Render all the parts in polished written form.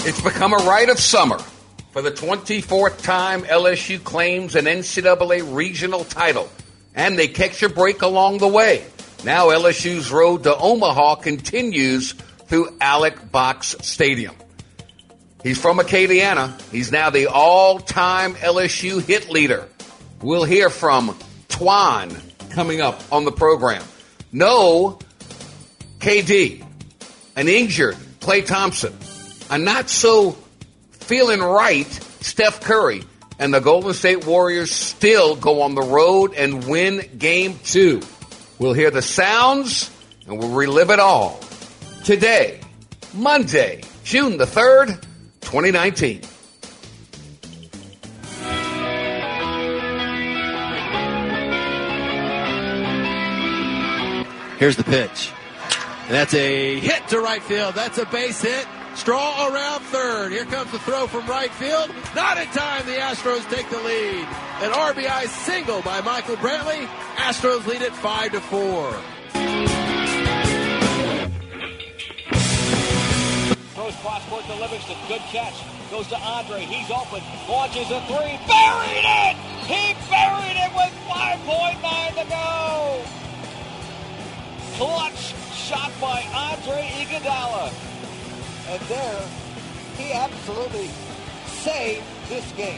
It's become a rite of summer. For the 24th time, LSU claims an NCAA regional title, and they catch a break along the way. Now LSU's road to Omaha continues through Alec Box Stadium. He's from Acadiana. He's now the all-time LSU hit leader. We'll hear from Twan coming up on the program. No KD, an injured Klay Thompson, a not-so-feeling right Steph Curry, and the Golden State Warriors still go on the road and win Game 2. We'll hear the sounds, and we'll relive it all. Today, Monday, June the 3rd, 2019. Here's the pitch. That's a hit to right field. That's a base hit. Straw around third. Here comes the throw from right field. Not in time. The Astros take the lead. An RBI single by Michael Brantley. Astros lead it 5-4. Throws cross court to Livingston. Good catch. Goes to Andre. He's open. Launches a three. Buried it! He buried it with 5.9 to go. Clutch shot by Andre Iguodala. And there, he absolutely saved this game.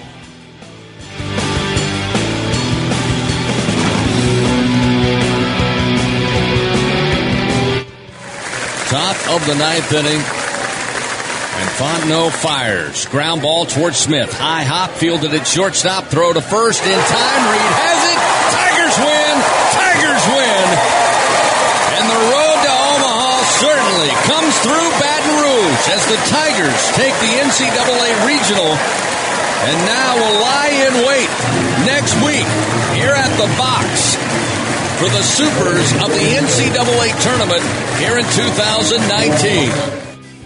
Top of the ninth inning. And Fontenot fires. Ground ball towards Smith. High hop, fielded at shortstop. Throw to first in time. Reed has it. Tigers win. Tigers win. And the road to Omaha certainly comes through Baton Rouge as the Tigers take the NCAA Regional and now will lie in wait next week here at the Box for the Supers of the NCAA Tournament here in 2019.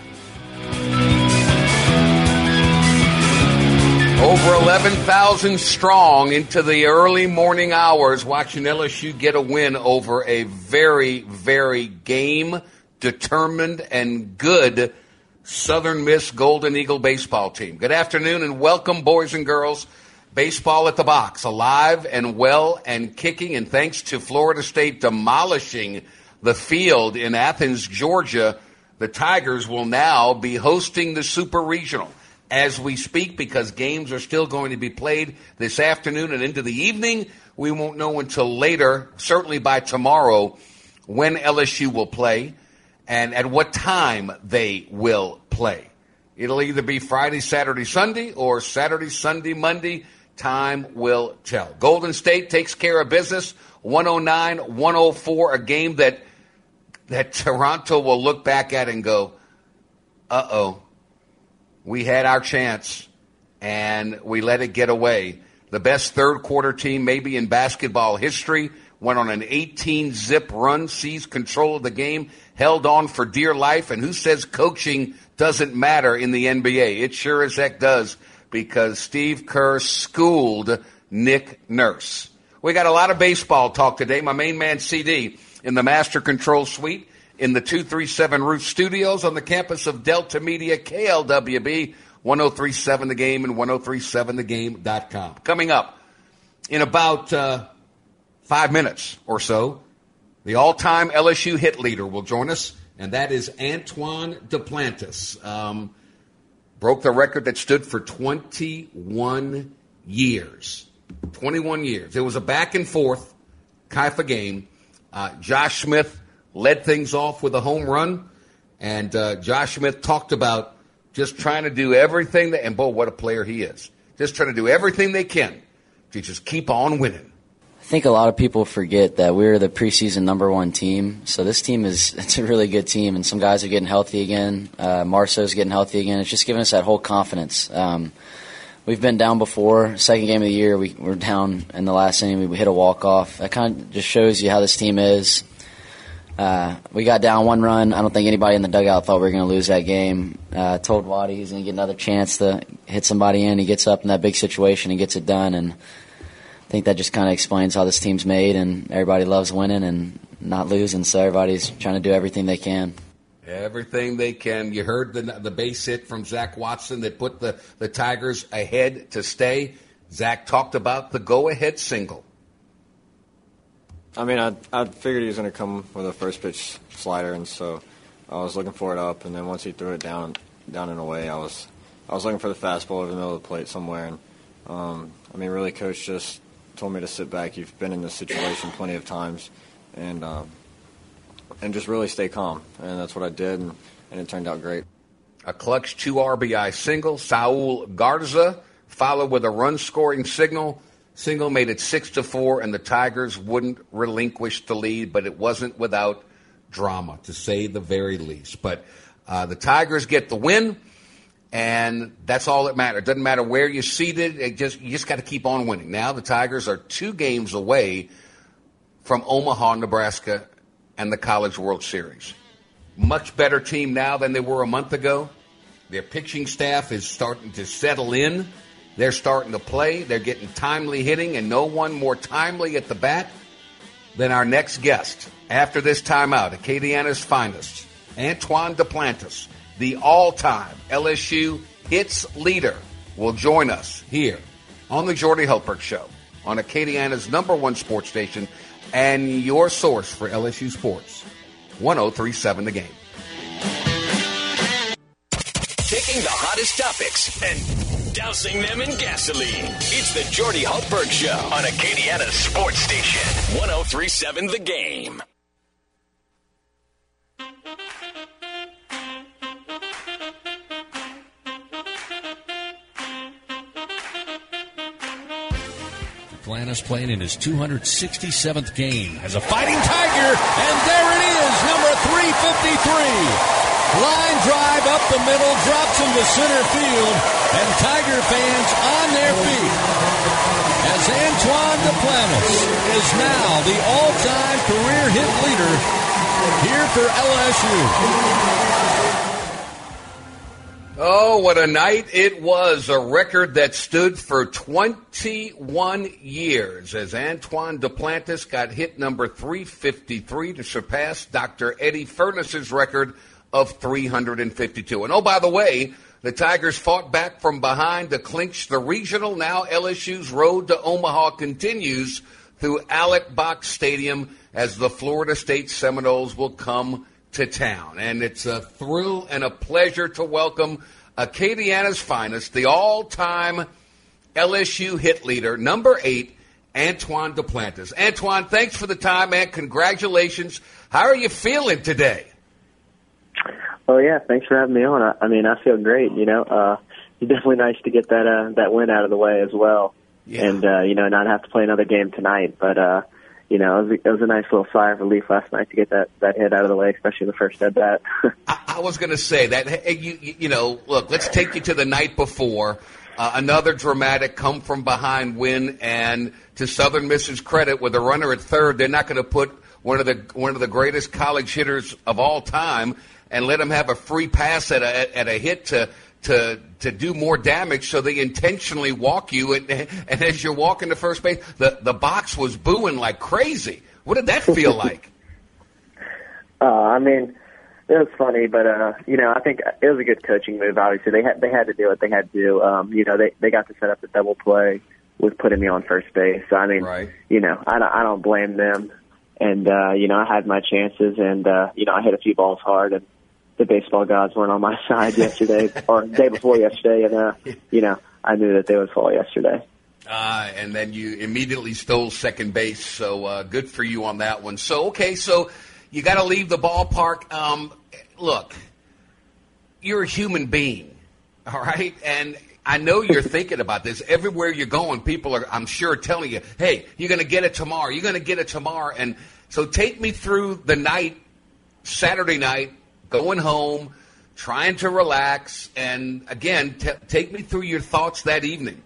Over 11,000 strong into the early morning hours watching LSU get a win over a very, very game-determined and good Southern Miss Golden Eagle baseball team. Good afternoon and welcome, boys and girls. Baseball at the Box, alive and well and kicking, and thanks to Florida State demolishing the field in Athens, Georgia, the Tigers will now be hosting the Super Regional as we speak, because games are still going to be played this afternoon and into the evening. We won't know until later, certainly by tomorrow, when LSU will play and at what time they will play. It'll either be Friday, Saturday, Sunday, or Saturday, Sunday, Monday. Time will tell. Golden State takes care of business, 109-104, a game that Toronto will look back at and go, uh-oh. We had our chance, and we let it get away. The best third-quarter team maybe in basketball history went on an 18-zip run, seized control of the game, held on for dear life, and who says coaching doesn't matter in the NBA? It sure as heck does, because Steve Kerr schooled Nick Nurse. We got a lot of baseball talk today. My main man, CD, in the Master Control Suite, in the 237 Roof Studios on the campus of Delta Media, KLWB, 1037 The Game and 1037thegame.com. Coming up in about 5 minutes or so, the all-time LSU hit leader will join us, and that is Antoine Duplantis. Broke the record that stood for 21 years. 21 years. It was a back-and-forth kind of game. Josh Smith led things off with a home run, and Josh Smith talked about just trying to do everything and boy, what a player he is. Just trying to do everything they can to just keep on winning. I think a lot of people forget that we're the preseason #1 team. So this team it's a really good team, and some guys are getting healthy again. Marceau's getting healthy again. It's just giving us that whole confidence. We've been down before. Second game of the year, we're down in the last inning. We hit a walk-off. That kind of just shows you how this team is. We got down 1 run. I don't think anybody in the dugout thought we were going to lose that game. Told Waddy he's going to get another chance to hit somebody in. He gets up in that big situation and gets it done. And I think that just kind of explains how this team's made. And everybody loves winning and not losing, so everybody's trying to do everything they can. Everything they can. You heard the base hit from Zach Watson that put the Tigers ahead to stay. Zach talked about the go-ahead single. I mean, I figured he was going to come with a first pitch slider, and so I was looking for it up. And then once he threw it down and away, I was looking for the fastball over the middle of the plate somewhere. And I mean, really, Coach just told me to sit back. You've been in this situation plenty of times, and just really stay calm. And that's what I did, and it turned out great. A clutch 2 RBI single. Saul Garza followed with a run-scoring single. Single made it 6-4, and the Tigers wouldn't relinquish the lead, but it wasn't without drama, to say the very least. But the Tigers get the win, and that's all that matters. It doesn't matter where you're seated. You just got to keep on winning. Now the Tigers are 2 games away from Omaha, Nebraska, and the College World Series. Much better team now than they were a month ago. Their pitching staff is starting to settle in. They're starting to play. They're getting timely hitting, and no one more timely at the bat than our next guest. After this timeout, Acadiana's finest, Antoine Duplantis, the all-time LSU hits leader, will join us here on the Jordy Hultberg Show on Acadiana's #1 sports station and your source for LSU sports, 103.7 The Game. Taking the hottest topics and dousing them in gasoline. It's the Jordy Hultberg Show on Acadiana's sports station, 103.7 The Game. Duplantis playing in his 267th game as a Fighting Tiger, and there it is, number 353. Line drive up the middle, drops him to center field, and Tiger fans on their feet as Antoine Duplantis is now the all-time career hit leader here for LSU. Oh, what a night it was. A record that stood for 21 years as Antoine Duplantis got hit number 353 to surpass Dr. Eddie Furness's record of 352. And oh, by the way, the Tigers fought back from behind to clinch the regional. Now LSU's road to Omaha continues through Alex Box Stadium as the Florida State Seminoles will come to town. And it's a thrill and a pleasure to welcome Acadiana's finest, the all-time LSU hit leader, number 8, Antoine Duplantis. Antoine, thanks for the time, man. Congratulations. How are you feeling today? Oh, yeah, thanks for having me on. I mean, I feel great, you know. It's definitely nice to get that win out of the way as well. Yeah. And, not have to play another game tonight. But, it was a nice little sigh of relief last night to get that hit out of the way, especially the first at bat. I was going to say that, look, let's take you to the night before. Another dramatic come-from-behind win, and to Southern Miss's credit, with a runner at third, they're not going to put one of the greatest college hitters of all time and let him have a free pass at a hit to do more damage, so they intentionally walk you, and as you're walking to first base, the box was booing like crazy. What did that feel like? I mean, it was funny, but I think it was a good coaching move. Obviously, they had to do what they had to do. They got to set up the double play with putting me on first base. So I mean, right. I don't blame them. And I had my chances, and I hit a few balls hard, and the baseball gods weren't on my side yesterday or the day before yesterday, and I knew that they would fall yesterday. And then you immediately stole second base, so good for you on that one. So you got to leave the ballpark. Look, you're a human being, all right? And I know you're thinking about this. Everywhere you're going, people are, I'm sure, telling you, hey, you're going to get it tomorrow. You're going to get it tomorrow. And so take me through the night, Saturday night, going home, trying to relax, and, again, take me through your thoughts that evening.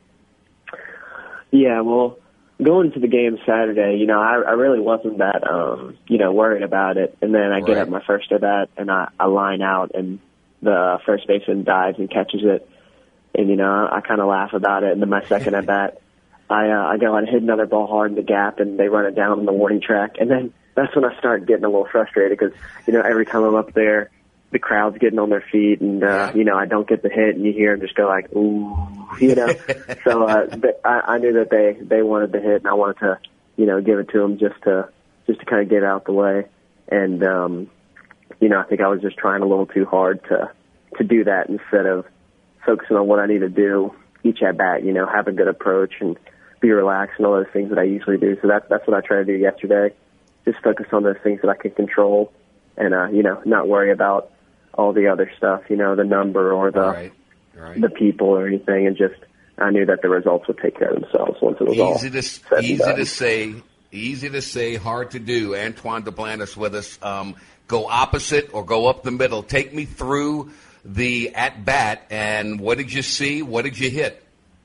Yeah, well, going to the game Saturday, I really wasn't that, worried about it. And then I get up my first at bat, and I line out, and the first baseman dives and catches it. And, I kind of laugh about it. And then my second at bat, I go and hit another ball hard in the gap, and they run it down on the warning track. And then that's when I start getting a little frustrated because, every time I'm up there, the crowd's getting on their feet, and, I don't get the hit, and you hear them just go like, ooh, So I knew that they wanted the hit, and I wanted to, give it to them just to kind of get out the way. And, I think I was just trying a little too hard to do that instead of focusing on what I need to do each at bat, have a good approach and be relaxed and all those things that I usually do. So that's what I tried to do yesterday. Just focus on those things that I can control and, not worry about all the other stuff, the number or the the people or anything. And just, I knew that the results would take care of themselves once it was all said and done. Easy to say, hard to do. Antoine Duplantis with us. Go opposite or go up the middle. Take me through the at-bat, and what did you see? What did you hit?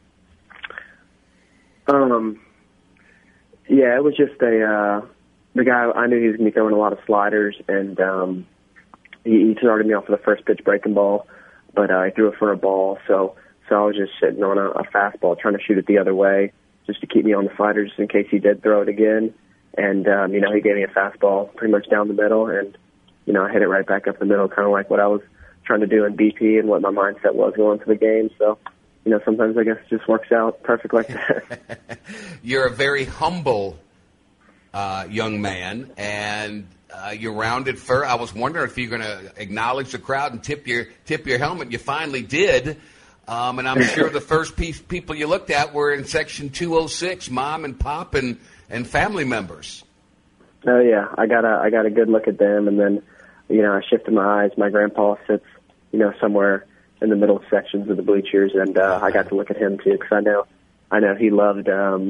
Yeah, it was just the guy, I knew he was going to be throwing a lot of sliders, and he started me off with a first pitch breaking ball, but I threw it for a ball, so I was just sitting on a fastball trying to shoot it the other way just to keep me on the sliders in case he did throw it again. And, he gave me a fastball pretty much down the middle, and, I hit it right back up the middle, kind of like what I was trying to do in BP and what my mindset was going into the game. So, sometimes I guess it just works out perfect like that. You're a very humble young man, and you're rounded fur. I was wondering if you're going to acknowledge the crowd and tip your helmet. You finally did. And I'm sure the first people you looked at were in section 206, mom and pop and family members. Oh yeah, I got a good look at them, and then I shifted my eyes. My grandpa sits somewhere in the middle sections of the bleachers, and I got to look at him too because I know he loves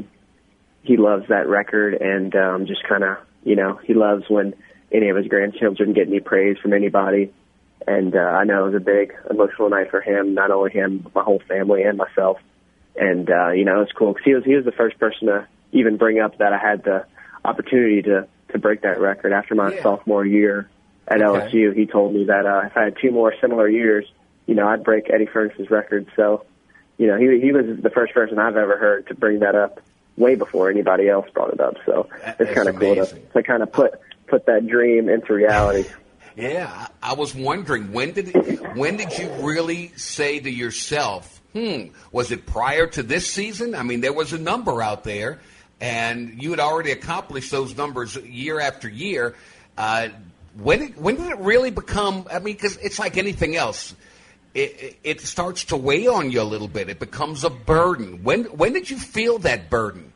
that record, and just kind of he loves when any of his grandchildren get any praise from anybody. And I know it was a big emotional night for him, not only him, but my whole family and myself. And, it was cool because he was the first person to even bring up that I had the opportunity to break that record after my sophomore year at LSU. He told me that if I had 2 more similar years, I'd break Eddie Furness's record. So, he was the first person I've ever heard to bring that up way before anybody else brought it up. So it's kind of cool to kind of put that dream into reality. Yeah, I was wondering, when did you really say to yourself, was it prior to this season? I mean, there was a number out there, and you had already accomplished those numbers year after year. When did it really become, because it's like anything else. It starts to weigh on you a little bit. It becomes a burden. When did you feel that burden?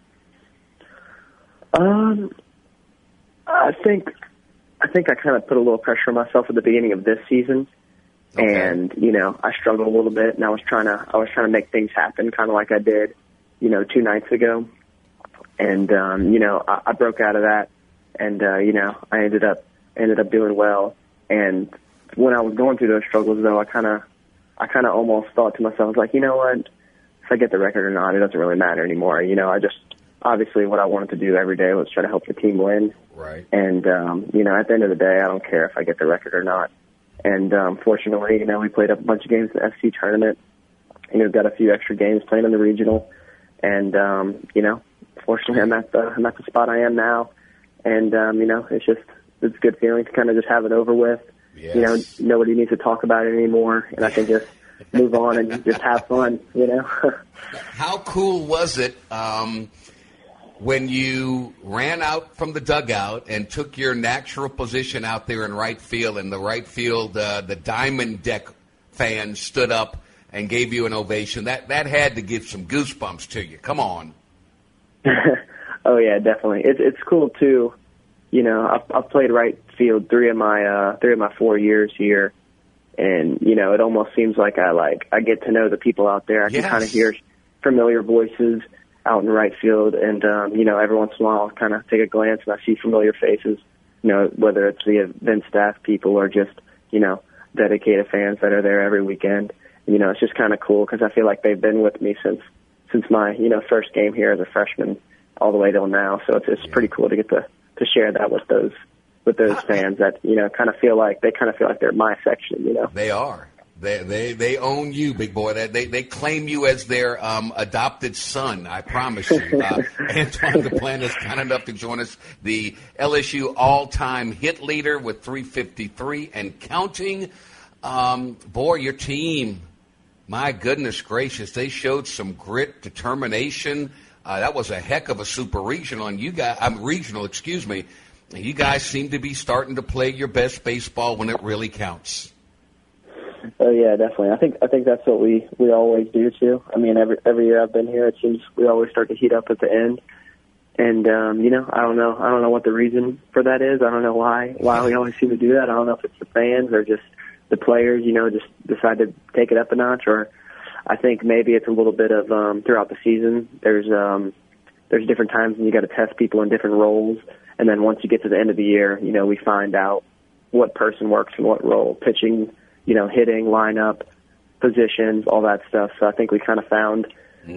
I think I kind of put a little pressure on myself at the beginning of this season, and I struggled a little bit, and I was trying to make things happen, kind of like I did, 2 nights ago, and I broke out of that, and I ended up doing well, and when I was going through those struggles, though, I kind of almost thought to myself, I was like, what, if I get the record or not, it doesn't really matter anymore. I just obviously what I wanted to do every day was try to help the team win. Right. And, at the end of the day, I don't care if I get the record or not. And, fortunately, we played a bunch of games in the FC tournament. Got a few extra games playing in the regional. And, fortunately, I'm at the spot I am now. And, it's a good feeling to kind of just have it over with. Yes. Nobody needs to talk about it anymore. And I can just move on and just have fun, How cool was it, when you ran out from the dugout and took your natural position out there in right field, and the right field, the Diamond Deck fans stood up and gave you an ovation? That had to give some goosebumps to you. Come on. Oh yeah, definitely. It's cool too. I've played right field 3 of my 4 years here, and it almost seems like I get to know the people out there. I can kind of hear familiar voices out in right field, and every once in a while I'll kind of take a glance and I see familiar faces, whether it's the event staff people or just dedicated fans that are there every weekend. It's just kind of cool because I feel like they've been with me since my first game here as a freshman all the way till now. So it's pretty cool to get to share that with those fans that kind of feel like they're my section. They are. They own you, big boy. They claim you as their adopted son. I promise you. Antoine Duplantis kind enough to join us, the LSU all-time hit leader with 353 and counting. Boy, your team, my goodness gracious, they showed some grit, determination. That was a heck of a super regional, and you guys, regional, excuse me. You guys seem to be starting to play your best baseball when it really counts. Oh yeah, definitely. I think that's what we always do too. I mean, every year I've been here, it seems we always start to heat up at the end. And I don't know what the reason for that is. I don't know why we always seem to do that. I don't know if it's the fans or just the players, just decide to take it up a notch. Or I think maybe it's a little bit of throughout the season. There's different times when you got to test people in different roles, and then once you get to the end of the year, we find out what person works in what role, pitching, hitting, lineup, positions, all that stuff. So I think we kind of found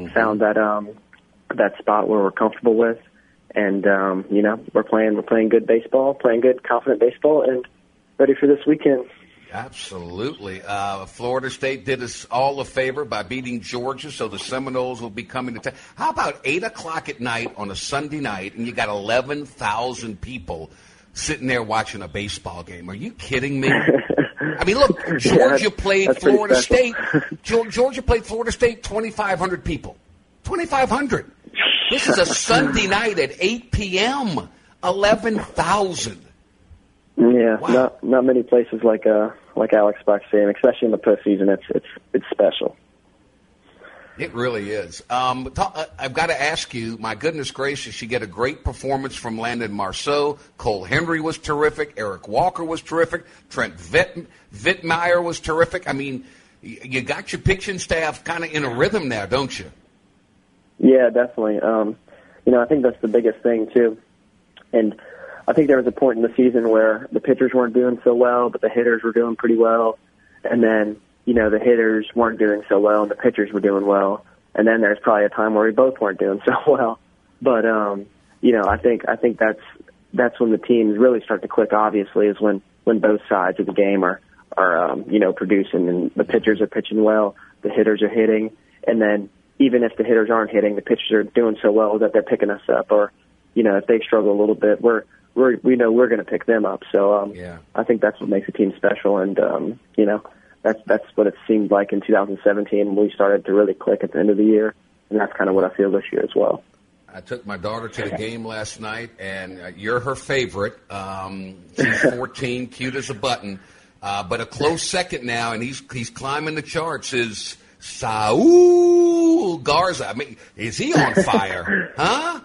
that spot where we're comfortable with, and we're playing good baseball, playing good, confident baseball, and ready for this weekend. Absolutely. Florida State did us all a favor by beating Georgia, so the Seminoles will be coming to town. How about 8 o'clock at night on a Sunday night, and you got 11,000 people sitting there watching a baseball game? Are you kidding me? I mean, look, Georgia played Florida State. Georgia played Florida State, 2,500 people. 2,500. This is a Sunday night at 8 p.m. 11,000. Yeah, wow. Not many places like Alex Buck's saying, especially in the postseason. It's special. It really is. I've got to ask you, my goodness gracious, you get a great performance from Landon Marceau. Cole Henry was terrific. Eric Walker was terrific. Trent Vittmeyer was terrific. I mean, you got your pitching staff kind of in a rhythm now, don't you? Yeah, definitely. I think that's the biggest thing, too. And I think there was a point in the season where the pitchers weren't doing so well, but the hitters were doing pretty well. And then, the hitters weren't doing so well and the pitchers were doing well. And then there's probably a time where we both weren't doing so well. But, I think that's when the teams really start to click, obviously, is when both sides of the game are producing, and the pitchers are pitching well, the hitters are hitting. And then even if the hitters aren't hitting, the pitchers are doing so well that they're picking us up. Or, if they struggle a little bit, we know we're going to pick them up. So I think that's what makes a team special, and that's what it seemed like in 2017 when we started to really click at the end of the year, and that's kind of what I feel this year as well. I took my daughter to the game last night, and you're her favorite. She's 14, cute as a button, but a close second now, and he's climbing the charts, is Saul Garza. I mean, is he on fire? Huh?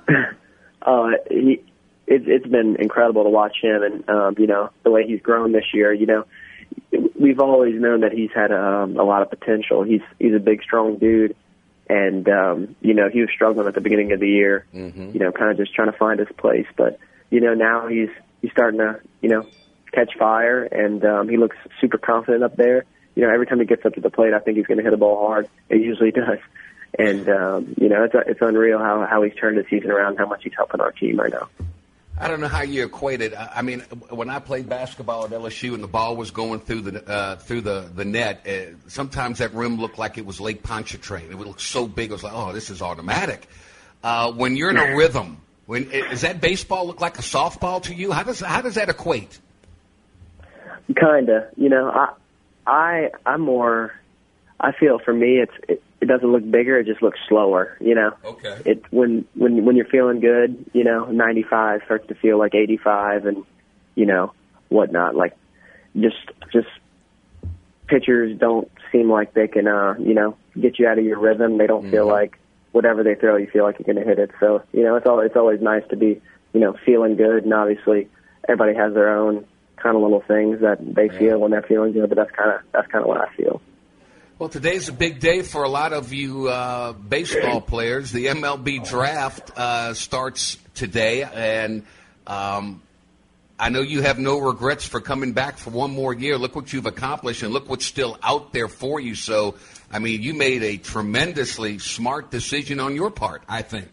It's been incredible to watch him, and the way he's grown this year. We've always known that he's had a lot of potential. He's a big, strong dude, and he was struggling at the beginning of the year. Mm-hmm. Kind of just trying to find his place. But now he's starting to catch fire, and he looks super confident up there. Every time he gets up to the plate, I think he's going to hit a ball hard. It usually does. And it's unreal how he's turned the season around, how much he's helping our team right now. I don't know how you equate it. I mean, when I played basketball at LSU and the ball was going through the net, sometimes that rim looked like it was Lake Pontchartrain. It would look so big. It was like, oh, this is automatic. When you're in a rhythm, does that baseball look like a softball to you? How does that equate? Kinda. I'm more. I feel for me, it doesn't look bigger. It just looks slower. Okay. When you're feeling good, 95 starts to feel like 85, and whatnot. Like just pitchers don't seem like they can get you out of your rhythm. They don't feel like whatever they throw, you feel like you're going to hit it. So it's always nice to be feeling good, and obviously everybody has their own kind of little things that they feel when they're feeling good. But that's kind of what I feel. Well, today's a big day for a lot of you baseball players. The MLB draft starts today, and I know you have no regrets for coming back for one more year. Look what you've accomplished, and look what's still out there for you. So, I mean, you made a tremendously smart decision on your part, I think.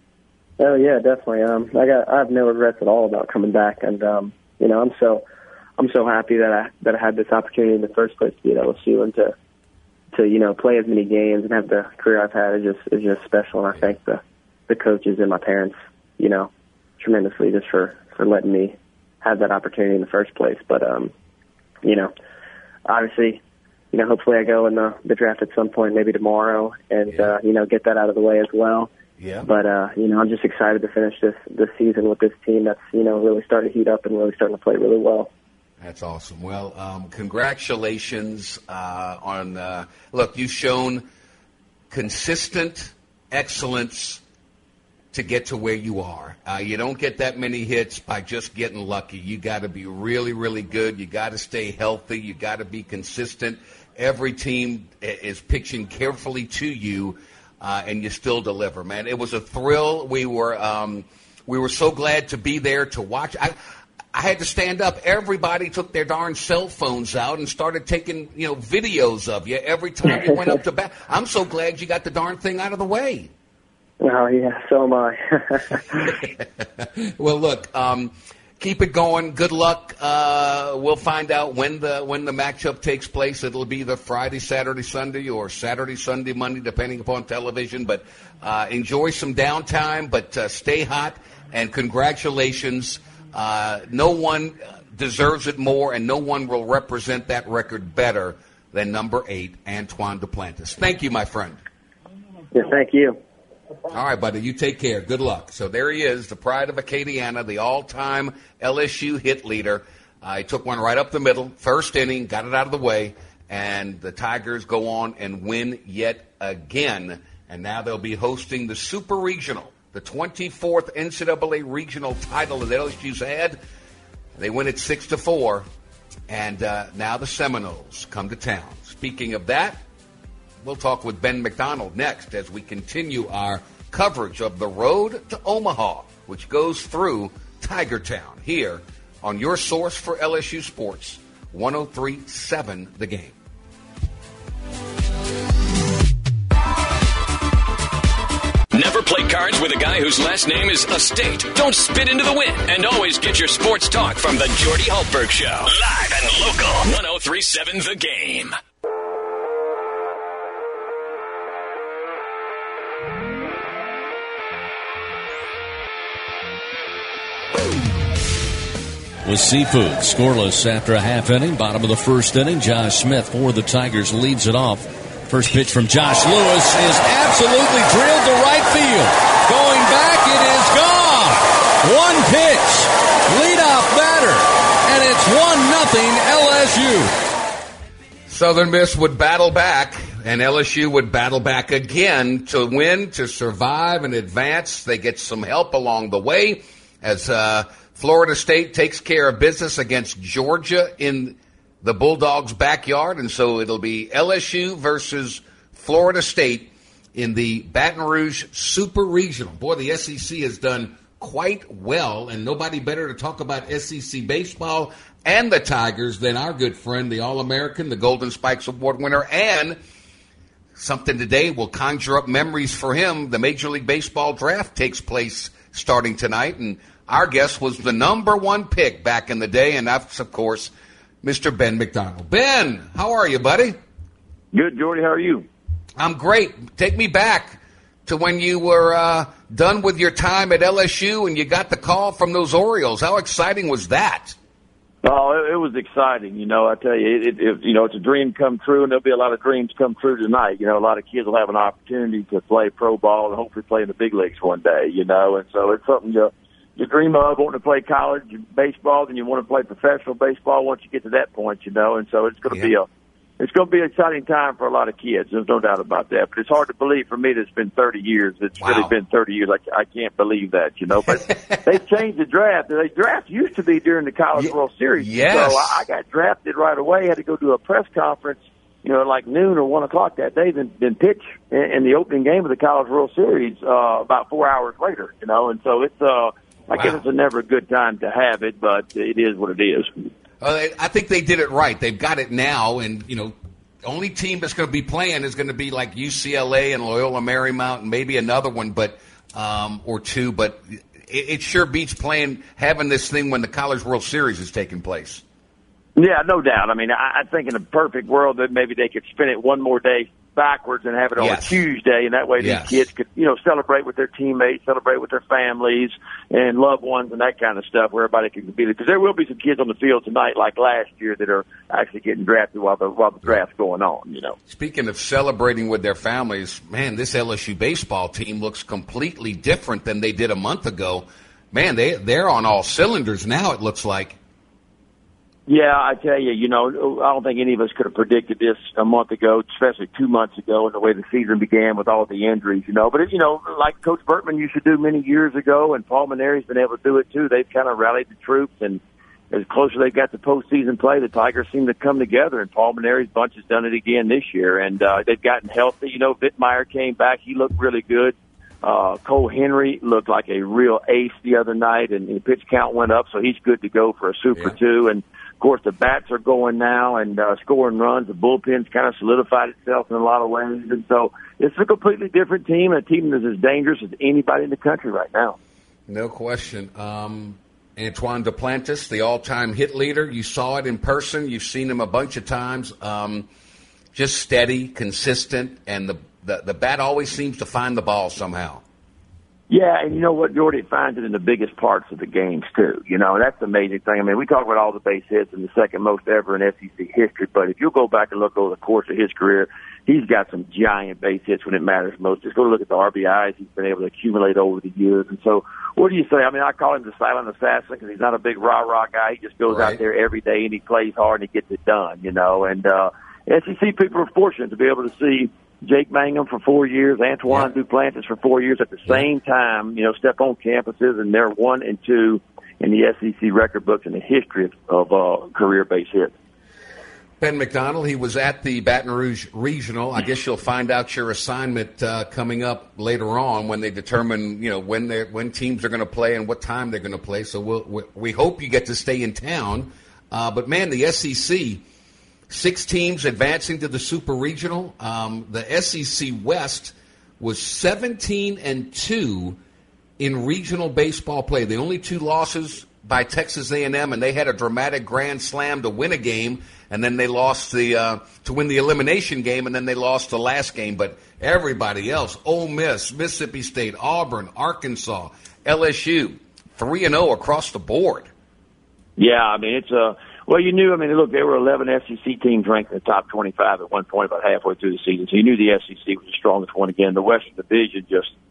Oh, yeah, definitely. I have no regrets at all about coming back, and I'm I'm so happy that I had this opportunity in the first place to be at LSU and to play as many games and have the career I've had is just special. And I thank the coaches and my parents, tremendously just for letting me have that opportunity in the first place. But obviously, hopefully I go in the draft at some point, maybe tomorrow, and get that out of the way as well. Yeah. But I'm just excited to finish this season with this team that's really starting to heat up and really starting to play really well. That's awesome. Well, congratulations on look, you've shown consistent excellence to get to where you are. You don't get that many hits by just getting lucky. You got to be really, really good. You got to stay healthy. You got to be consistent. Every team is pitching carefully to you, and you still deliver, man. It was a thrill. We were so glad to be there to watch. I had to stand up. Everybody took their darn cell phones out and started taking, videos of you every time you went up to bat. I'm so glad you got the darn thing out of the way. Oh, yeah, so am I. Well, look, keep it going. Good luck. We'll find out when the matchup takes place. It'll be either Friday, Saturday, Sunday, or Saturday, Sunday, Monday, depending upon television. But enjoy some downtime, but stay hot, and congratulations. No one deserves it more, and no one will represent that record better than number 8, Antoine Duplantis. Thank you, my friend. Yeah, thank you. All right, buddy, you take care. Good luck. So there he is, the pride of Acadiana, the all-time LSU hit leader. He took one right up the middle, first inning, got it out of the way, and the Tigers go on and win yet again. And now they'll be hosting the Super Regional, the 24th NCAA regional title that LSU's had. They win it 6-4, and now the Seminoles come to town. Speaking of that, we'll talk with Ben McDonald next as we continue our coverage of the road to Omaha, which goes through Tiger Town, here on your source for LSU sports, 103.7 The Game. Never play cards with a guy whose last name is Estate. Don't spit into the wind. And always get your sports talk from the Jordy Hultberg Show. Live and local. 103.7 The Game. With Seafood scoreless after a half inning, bottom of the first inning, Josh Smith for the Tigers leads it off. First pitch from Josh Lewis is absolutely drilled to right field. Going back, it is gone. One pitch, leadoff batter, and it's 1-0 LSU. Southern Miss would battle back, and LSU would battle back again to win, to survive, and advance. They get some help along the way as Florida State takes care of business against Georgia in the Bulldogs' backyard, and so it'll be LSU versus Florida State in the Baton Rouge Super Regional. Boy, the SEC has done quite well, and nobody better to talk about SEC baseball and the Tigers than our good friend, the All-American, the Golden Spikes Award winner, and something today will conjure up memories for him. The Major League Baseball draft takes place starting tonight, and our guest was the number 1 pick back in the day, and that's, of course, Mr. Ben McDonald. Ben, how are you, buddy? Good, Jordy. How are you? I'm great. Take me back to when you were done with your time at LSU and you got the call from those Orioles. How exciting was that? Oh, it was exciting. I tell you, it's a dream come true, and there'll be a lot of dreams come true tonight. A lot of kids will have an opportunity to play pro ball and hopefully play in the big leagues one day, and so it's something you dream of, wanting to play college baseball, then you want to play professional baseball once you get to that point, and so it's going to be an exciting time for a lot of kids. There's no doubt about that. But it's hard to believe for me that it's been 30 years. It's really been 30 years. I can't believe that, But they changed the draft. The draft used to be during the College World Series. Yes. So I got drafted right away. Had to go to a press conference, like noon or 1 o'clock that day, then pitch in the opening game of the College World Series about 4 hours later, and so it's I guess it's never a good time to have it, but it is what it is. I think they did it right. They've got it now, and, the only team that's going to be playing is going to be like UCLA and Loyola Marymount and maybe another one or two, but it sure beats having this thing when the College World Series is taking place. Yeah, no doubt. I mean, I think in a perfect world that maybe they could spin it one more day backwards and have it on a Tuesday, and that way these kids could, celebrate with their teammates, celebrate with their families and loved ones and that kind of stuff where everybody can be there. Because there will be some kids on the field tonight like last year that are actually getting drafted while the draft's going on, Speaking of celebrating with their families, man, this LSU baseball team looks completely different than they did a month ago. Man, they're on all cylinders now, it looks like. Yeah, I tell you, I don't think any of us could have predicted this a month ago, especially 2 months ago, and the way the season began with all the injuries, But, like Coach Bertman used to do many years ago, and Paul Maneri's been able to do it too, they've kind of rallied the troops, and as closer they got to postseason play, the Tigers seem to come together, and Paul Maneri's bunch has done it again this year, and they've gotten healthy. Vittmeyer came back. He looked really good. Cole Henry looked like a real ace the other night, and the pitch count went up, so he's good to go for a Super 2, and of course, the bats are going now and scoring runs. The bullpen's kind of solidified itself in a lot of ways. And so it's a completely different team, a team that's as dangerous as anybody in the country right now. No question. Antoine Duplantis, the all-time hit leader. You saw it in person. You've seen him a bunch of times. Just steady, consistent, and the bat always seems to find the ball somehow. Yeah, and you know what, Jordy, it finds it in the biggest parts of the games, too. That's the amazing thing. I mean, we talk about all the base hits and the second most ever in SEC history, but if you go back and look over the course of his career, he's got some giant base hits when it matters most. Just go look at the RBIs he's been able to accumulate over the years. And so what do you say? I mean, I call him the silent assassin because he's not a big rah-rah guy. He just goes out there every day and he plays hard and he gets it done, And SEC people are fortunate to be able to see Jake Mangum for 4 years, Antoine Duplantis for 4 years at the same time, step on campuses, and they're 1 and 2 in the SEC record books in the history of career base hits. Ben McDonald, he was at the Baton Rouge Regional. I guess you'll find out your assignment coming up later on when they determine, when teams are going to play and what time they're going to play. So we hope you get to stay in town. But, man, the SEC, 6 teams advancing to the Super Regional. The SEC West was 17-2 in regional baseball play. The only 2 losses by Texas A&M, and they had a dramatic grand slam to win a game, and then they lost to win the elimination game, and then they lost the last game. But everybody else, Ole Miss, Mississippi State, Auburn, Arkansas, LSU, 3-0 across the board. Yeah, I mean, it's a well, you knew, look, there were 11 SEC teams ranked in the top 25 at one point about halfway through the season, so you knew the SEC was the strongest one again. The Western Division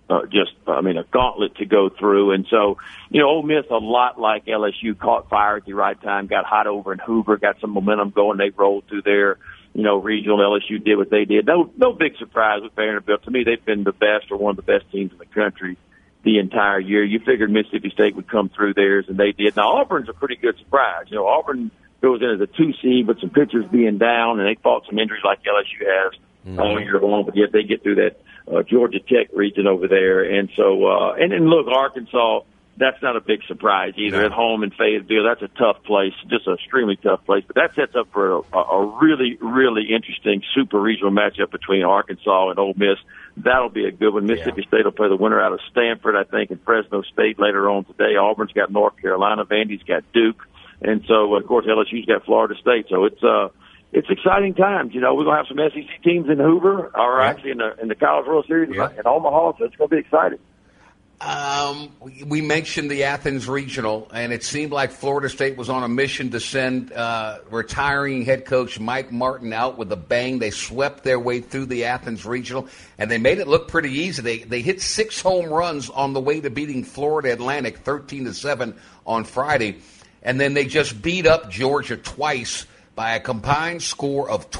a gauntlet to go through. And so, Ole Miss, a lot like LSU, caught fire at the right time, got hot over in Hoover, got some momentum going. They rolled through their, regional. LSU did what they did. No big surprise with Vanderbilt. To me, they've been the best or one of the best teams in the country the entire year. You figured Mississippi State would come through theirs, and they did. Now, Auburn's a pretty good surprise. Auburn goes in as a 2 seed with some pitchers being down, and they fought some injuries like LSU has all year long, but yet they get through that Georgia Tech region over there. And so, and then look, Arkansas, that's not a big surprise either. At home in Fayetteville, that's a tough place, just an extremely tough place. But that sets up for a really, really interesting super regional matchup between Arkansas and Ole Miss. That'll be a good one. Mississippi State will play the winner out of Stanford, I think, and Fresno State later on today. Auburn's got North Carolina. Vandy's got Duke. And so, of course, LSU's got Florida State. So it's exciting times. We're going to have some SEC teams in Hoover, or actually in the College World Series in Omaha, so it's going to be exciting. We mentioned the Athens Regional, and it seemed like Florida State was on a mission to send retiring head coach Mike Martin out with a bang. They swept their way through the Athens Regional, and they made it look pretty easy. They hit 6 home runs on the way to beating Florida Atlantic 13-7 on Friday, and then they just beat up Georgia twice by a combined score of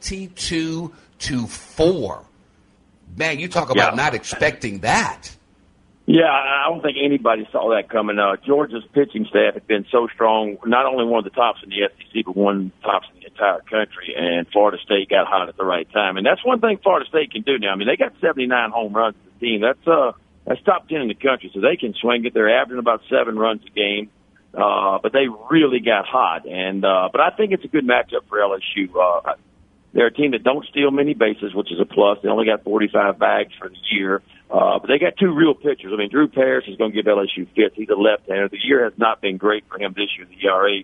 22-4. Man, you talk about not expecting that. Yeah, I don't think anybody saw that coming. Georgia's pitching staff had been so strong, not only one of the tops in the SEC, but one of the tops in the entire country, and Florida State got hot at the right time. And that's one thing Florida State can do now. They got 79 home runs as a team. That's top 10 in the country, so they can swing it. They're averaging about 7 runs a game. But they really got hot, but I think it's a good matchup for LSU. They're a team that don't steal many bases, which is a plus. They only got 45 bags for the year, but they got 2 real pitchers. Drew Parrish is going to give LSU fits. He's a left-hander. The year has not been great for him this year. The ERA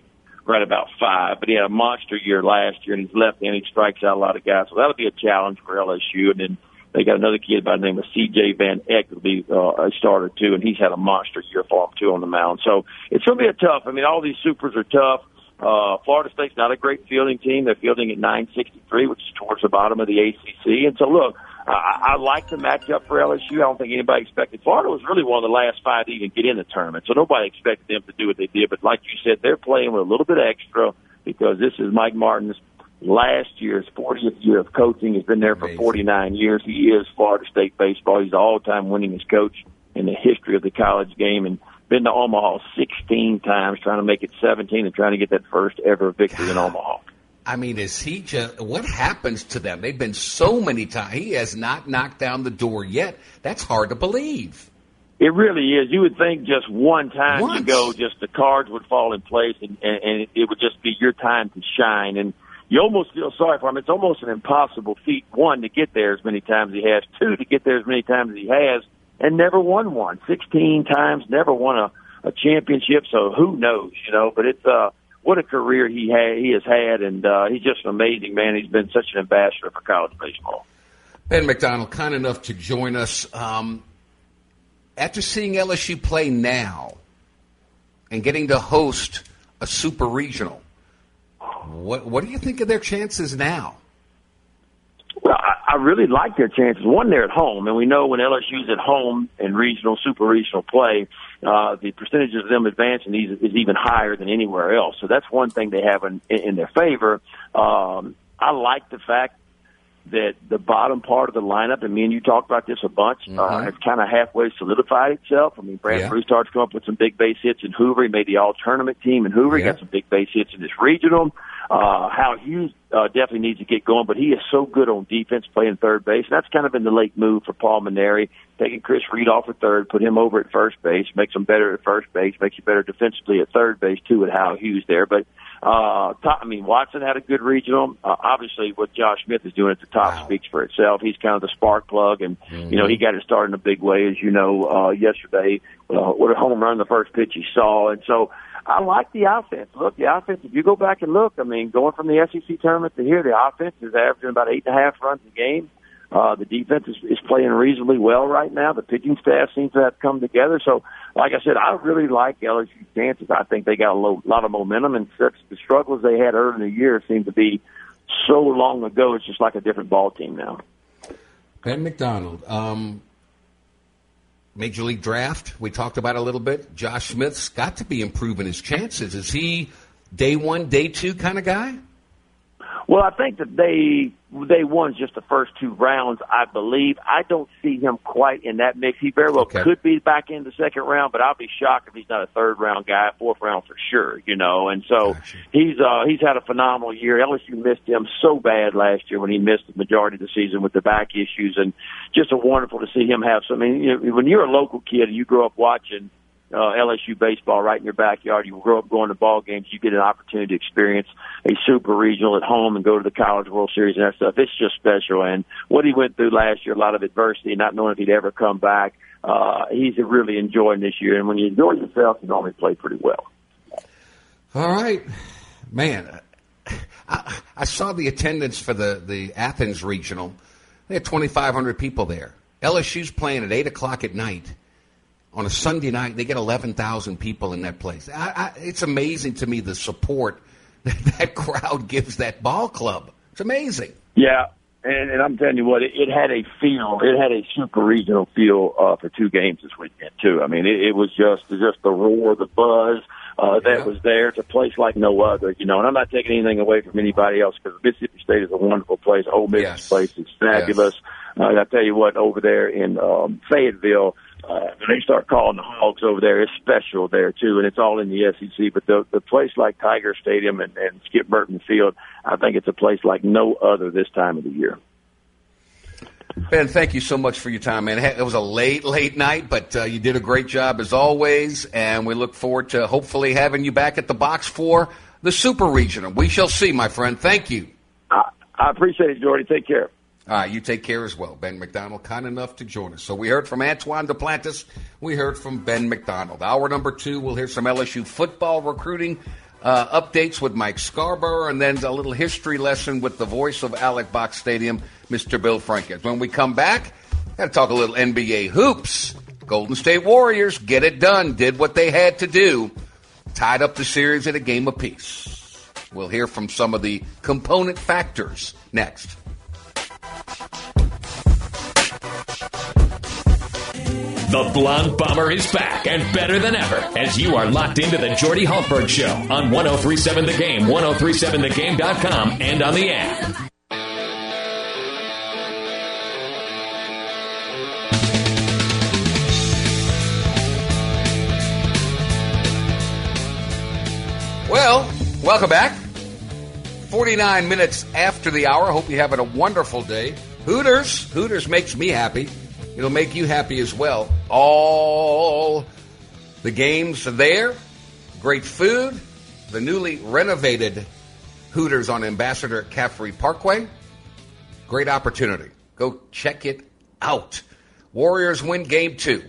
right about 5. But he had a monster year last year, and he's left-handed, he strikes out a lot of guys. So that'll be a challenge for LSU. And then they got another kid by the name of C.J. Van Eck will be a starter, too, and he's had a monster year for him, too, on the mound. So it's going to be a tough. I mean, all these supers are tough. Florida State's not a great fielding team. They're fielding at 963, which is towards the bottom of the ACC. And so, look, I like the matchup for LSU. I don't think anybody expected. Florida was really one of the last 5 to even get in the tournament, so nobody expected them to do what they did. But like you said, they're playing with a little bit extra because this is Mike Martin's last year's 40th year of coaching. He's been there for 49 years. He is Florida State baseball. He's the all-time winningest coach in the history of the college game, and been to Omaha 16 times, trying to make it 17 and trying to get that first ever victory in Omaha. I mean, is he just – what happens to them? They've been so many times. He has not knocked down the door yet. That's hard to believe. It really is. You would think just one time you go, just the cards would fall in place, and it would just be your time to shine. And you almost feel sorry for him. It's almost an impossible feat, 1, to get there as many times as he has, 2, to get there as many times as he has, and never won one. 16 times, never won a championship, so who knows, you know. But it's what a career he has had, and he's just an amazing man. He's been such an ambassador for college baseball. Ben McDonald, kind enough to join us. After seeing LSU play now and getting to host a super regional, what do you think of their chances now? Well, I really like their chances. 1, they're at home, and we know when LSU's at home in regional, super regional play, the percentages of them advancing is even higher than anywhere else. So that's one thing they have in their favor. I like the fact that the bottom part of the lineup, and me and you talked about this a bunch, has kind of halfway solidified itself. I mean, Brant Broussard's come up with some big base hits in Hoover. He made the all-tournament team in Hoover. He got some big base hits in this regional. Hal Hughes definitely needs to get going, but he is so good on defense playing third base. And that's kind of been the late move for Paul Maneri, taking Chris Reed off at third, put him over at first base, makes him better at first base, makes you better defensively at third base, too, with Hal Hughes there. But Watson had a good regional. Obviously, what Josh Smith is doing at the top speaks for itself. He's kind of the spark plug, and, you know, he got it started in a big way, as you know, yesterday. What a home run the first pitch he saw. And so I like the offense. Look, the offense, if you go back and look, I mean, going from the SEC tournament to here, the offense is averaging about 8.5 runs a game. The defense is playing reasonably well right now. The pitching staff seems to have come together. So, like I said, I really like LSU's chances. I think they got a lot of momentum, and such the struggles they had early in the year seem to be so long ago. It's just like a different ball team now. Ben McDonald, Major League Draft, we talked about it a little bit. Josh Smith's got to be improving his chances. Is he day 1, day 2 kind of guy? Well, I think that they won just the first 2 rounds, I believe. I don't see him quite in that mix. He very well could be back in the second round, but I'll be shocked if he's not a third-round guy, 4th round for sure, you know. And so he's had a phenomenal year. LSU missed him so bad last year when he missed the majority of the season with the back issues, and just wonderful to see him have some. I mean, you know, when you're a local kid and you grow up watching LSU baseball right in your backyard, you grow up going to ball games, you get an opportunity to experience a super regional at home and go to the College World Series and that stuff. It's just special. And what he went through last year, a lot of adversity, not knowing if he'd ever come back, he's really enjoying this year. And when you enjoy yourself, you normally play pretty well. All right. Man, I saw the attendance for the Athens regional. They had 2,500 people there. LSU's playing at 8 o'clock at night. On a Sunday night, they get 11,000 people in that place. It's amazing to me the support that crowd gives that ball club. It's amazing. Yeah, and I'm telling you what, it had a feel. It had a super regional feel for 2 games this weekend, too. I mean, it was just the roar, the buzz that was there. It's a place like no other, you know. And I'm not taking anything away from anybody else because Mississippi State is a wonderful place. Ole Miss place is fabulous. I tell you what, over there in Fayetteville, when they start calling the Hogs over there, it's special there, too, and it's all in the SEC. But the place like Tiger Stadium and Skip Burton Field, I think it's a place like no other this time of the year. Ben, thank you so much for your time, man. It was a late night, but you did a great job as always, and we look forward to hopefully having you back at the box for the Super Regional. We shall see, my friend. Thank you. I appreciate it, Jordy. Take care. All right, you take care as well. Ben McDonald, kind enough to join us. So we heard from Antoine Duplantis. We heard from Ben McDonald. Hour number 2, we'll hear some LSU football recruiting. updates with Mike Scarborough, and then a little history lesson with the voice of Alec Box Stadium, Mr. Bill Franken. When we come back, got to talk a little NBA hoops. Golden State Warriors, get it done, did what they had to do, tied up the series at a game apiece. We'll hear from some of the component factors next. The Blonde Bomber is back and better than ever as you are locked into the Jordy Hultberg Show on 103.7 The Game, 103.7thegame.com, and on the app. Well, welcome back. 49 minutes after the hour. Hope you're having a wonderful day. Hooters makes me happy. It'll make you happy as well. All the games are there. Great food. The newly renovated Hooters on Ambassador Caffrey Parkway. Great opportunity. Go check it out. Warriors win game 2,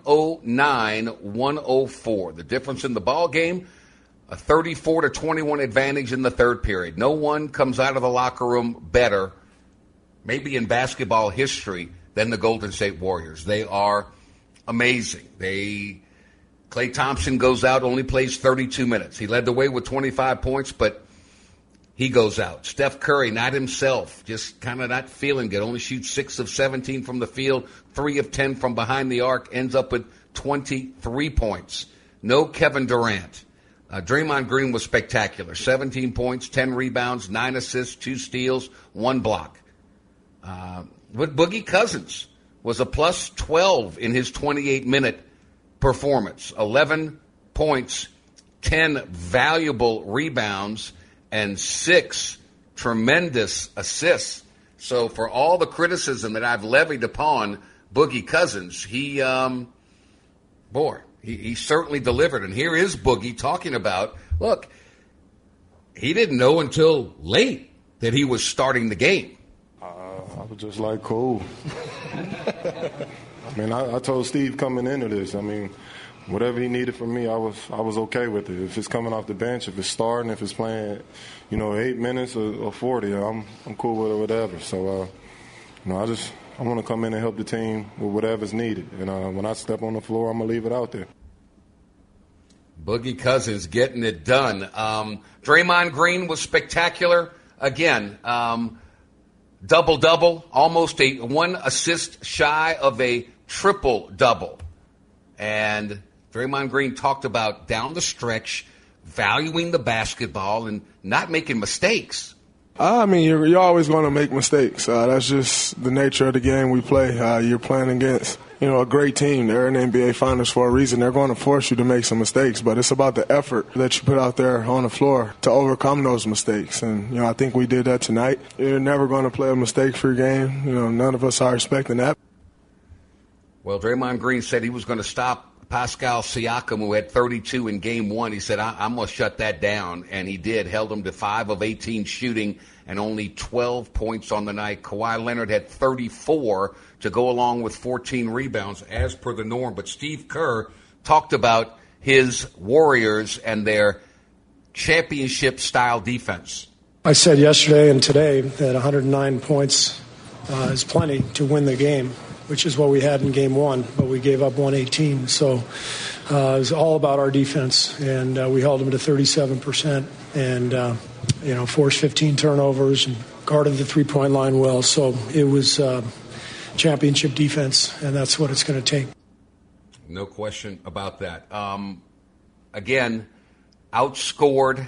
109-104. The difference in the ball game, a 34-21 advantage in the third period. No one comes out of the locker room better, maybe in basketball history, than the Golden State Warriors. They are amazing. Klay Thompson goes out, only plays 32 minutes. He led the way with 25 points, but he goes out. Steph Curry, not himself, just kind of not feeling good. Only shoots 6 of 17 from the field, 3 of 10 from behind the arc, ends up with 23 points. No Kevin Durant. Draymond Green was spectacular. 17 points, 10 rebounds, 9 assists, 2 steals, 1 block. But Boogie Cousins was a plus 12 in his 28-minute performance. 11 points, 10 valuable rebounds, and 6 tremendous assists. So for all the criticism that I've levied upon Boogie Cousins, he certainly delivered. And here is Boogie talking about, look, he didn't know until late that he was starting the game. I was just like, cool. I mean, I told Steve coming into this, whatever he needed from me, I was okay with it. If it's coming off the bench, if it's starting, if it's playing, 8 minutes or 40, I'm cool with it, whatever. So, I want to come in and help the team with whatever's needed. And when I step on the floor, I'm going to leave it out there. Boogie Cousins getting it done. Draymond Green was spectacular. Again, double-double, almost a 1 assist shy of a triple-double. And Draymond Green talked about down the stretch, valuing the basketball and not making mistakes. You're always going to make mistakes. That's just the nature of the game we play. You're playing against, a great team. They're in the NBA Finals for a reason. They're going to force you to make some mistakes, but it's about the effort that you put out there on the floor to overcome those mistakes. And, I think we did that tonight. You're never going to play a mistake-free game. None of us are expecting that. Well, Draymond Green said he was going to stop Pascal Siakam, who had 32 in game 1. He said, I'm going to shut that down. And he did. Held him to 5 of 18 shooting and only 12 points on the night. Kawhi Leonard had 34 to go along with 14 rebounds as per the norm. But Steve Kerr talked about his Warriors and their championship-style defense. I said yesterday and today that 109 points is plenty to win the game, which is what we had in game 1, but we gave up 118. So it was all about our defense, and we held them to 37% and, forced 15 turnovers and guarded the three-point line well. So it was championship defense, and that's what it's going to take. No question about that. Again, outscored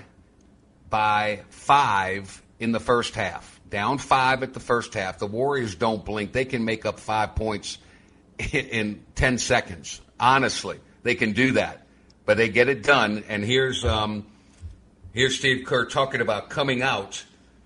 by 5 in the first half. Down 5 at the first half. The Warriors don't blink. They can make up 5 points in 10 seconds. Honestly, they can do that. But they get it done. And here's Steve Kerr talking about coming out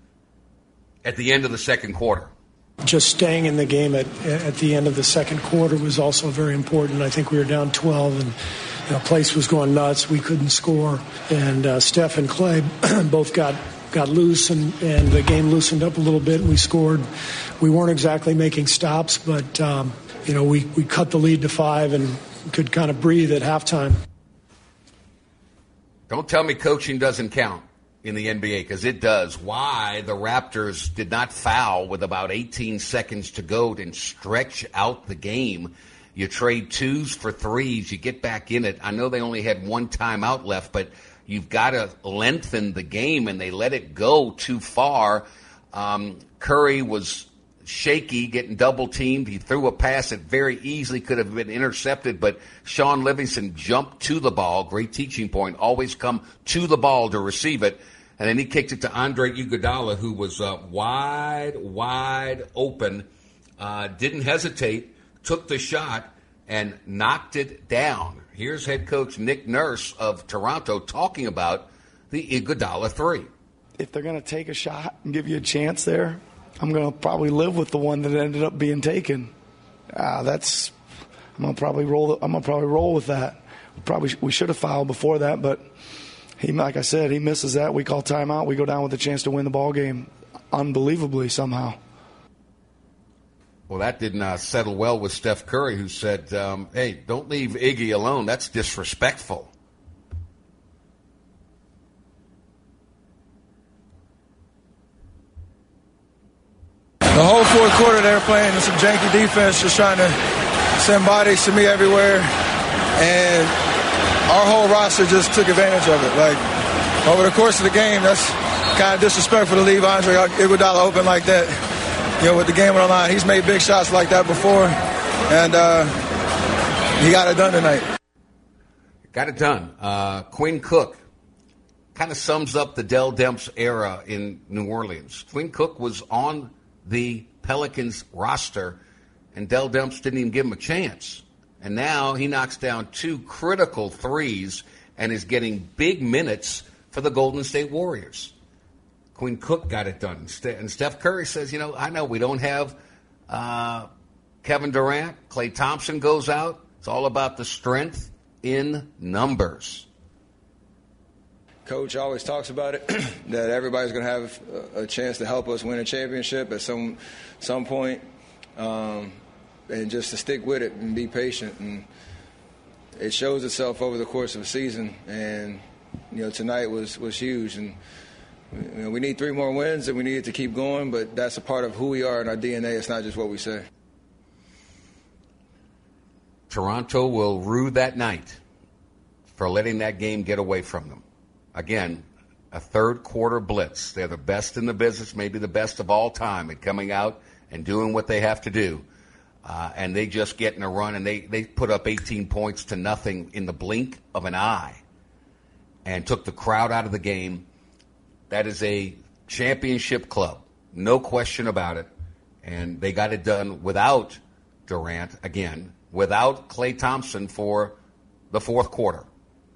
at the end of the second quarter. Just staying in the game at the end of the second quarter was also very important. I think we were down 12, and the place was going nuts. We couldn't score. And Steph and Klay both got loose, and the game loosened up a little bit, and we scored. We weren't exactly making stops, but, we cut the lead to 5 and could kind of breathe at halftime. Don't tell me coaching doesn't count in the NBA, because it does. Why the Raptors did not foul with about 18 seconds to go and stretch out the game. You trade 2s for 3s. You get back in it. I know they only had one timeout left, but you've got to lengthen the game, and they let it go too far. Curry was shaky, getting double-teamed. He threw a pass that very easily could have been intercepted, but Sean Livingston jumped to the ball. Great teaching point. Always come to the ball to receive it. And then he kicked it to Andre Iguodala, who was wide open, didn't hesitate, took the shot, and knocked it down. Here's head coach Nick Nurse of Toronto talking about the Iguodala 3. If they're going to take a shot and give you a chance there, I'm going to probably live with the one that ended up being taken. I'm going to probably roll with that. We should have fouled before that, but he, like I said, he misses that. We call timeout. We go down with a chance to win the ball game, unbelievably somehow. Well, that didn't settle well with Steph Curry, who said, "Hey, don't leave Iggy alone. That's disrespectful." The whole fourth quarter they were playing some janky defense, just trying to send bodies to me everywhere. And our whole roster just took advantage of it. Like, over the course of the game, that's kind of disrespectful to leave Andre Iguodala open like that. You know, with the game on the line, he's made big shots like that before. And he got it done tonight. Got it done. Quinn Cook kind of sums up the Dell Demps era in New Orleans. Quinn Cook was on the Pelicans roster, and Dell Demps didn't even give him a chance. And now he knocks down 2 critical threes and is getting big minutes for the Golden State Warriors. Quinn Cook got it done. And Steph Curry says, I know we don't have Kevin Durant. Klay Thompson goes out. It's all about the strength in numbers. Coach always talks about it, that everybody's going to have a chance to help us win a championship at some point, and just to stick with it and be patient. And it shows itself over the course of a season. And tonight was huge. And we need 3 more wins, and we need it to keep going. But that's a part of who we are and our DNA. It's not just what we say. Toronto will rue that night for letting that game get away from them. Again, a third-quarter blitz. They're the best in the business, maybe the best of all time at coming out and doing what they have to do. And they just get in a run, and they put up 18 points to nothing in the blink of an eye and took the crowd out of the game. That is a championship club, no question about it. And they got it done without Durant, again, without Klay Thompson for the fourth quarter.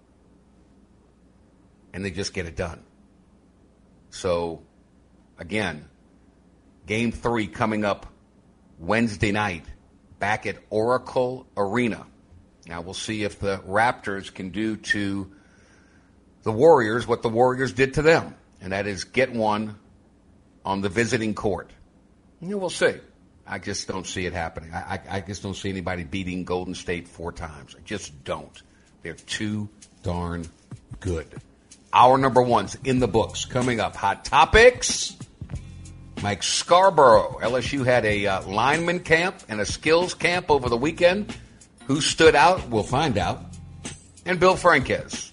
And they just get it done. So, again, Game 3 coming up Wednesday night back at Oracle Arena. Now we'll see if the Raptors can do to the Warriors what the Warriors did to them, and that is get one on the visiting court. We'll see. I just don't see it happening. I just don't see anybody beating Golden State 4 times. I just don't. They're too darn good. Hour number 1's in the books. Coming up, Hot Topics. Mike Scarborough. LSU had a lineman camp and a skills camp over the weekend. Who stood out? We'll find out. And Bill Franquez.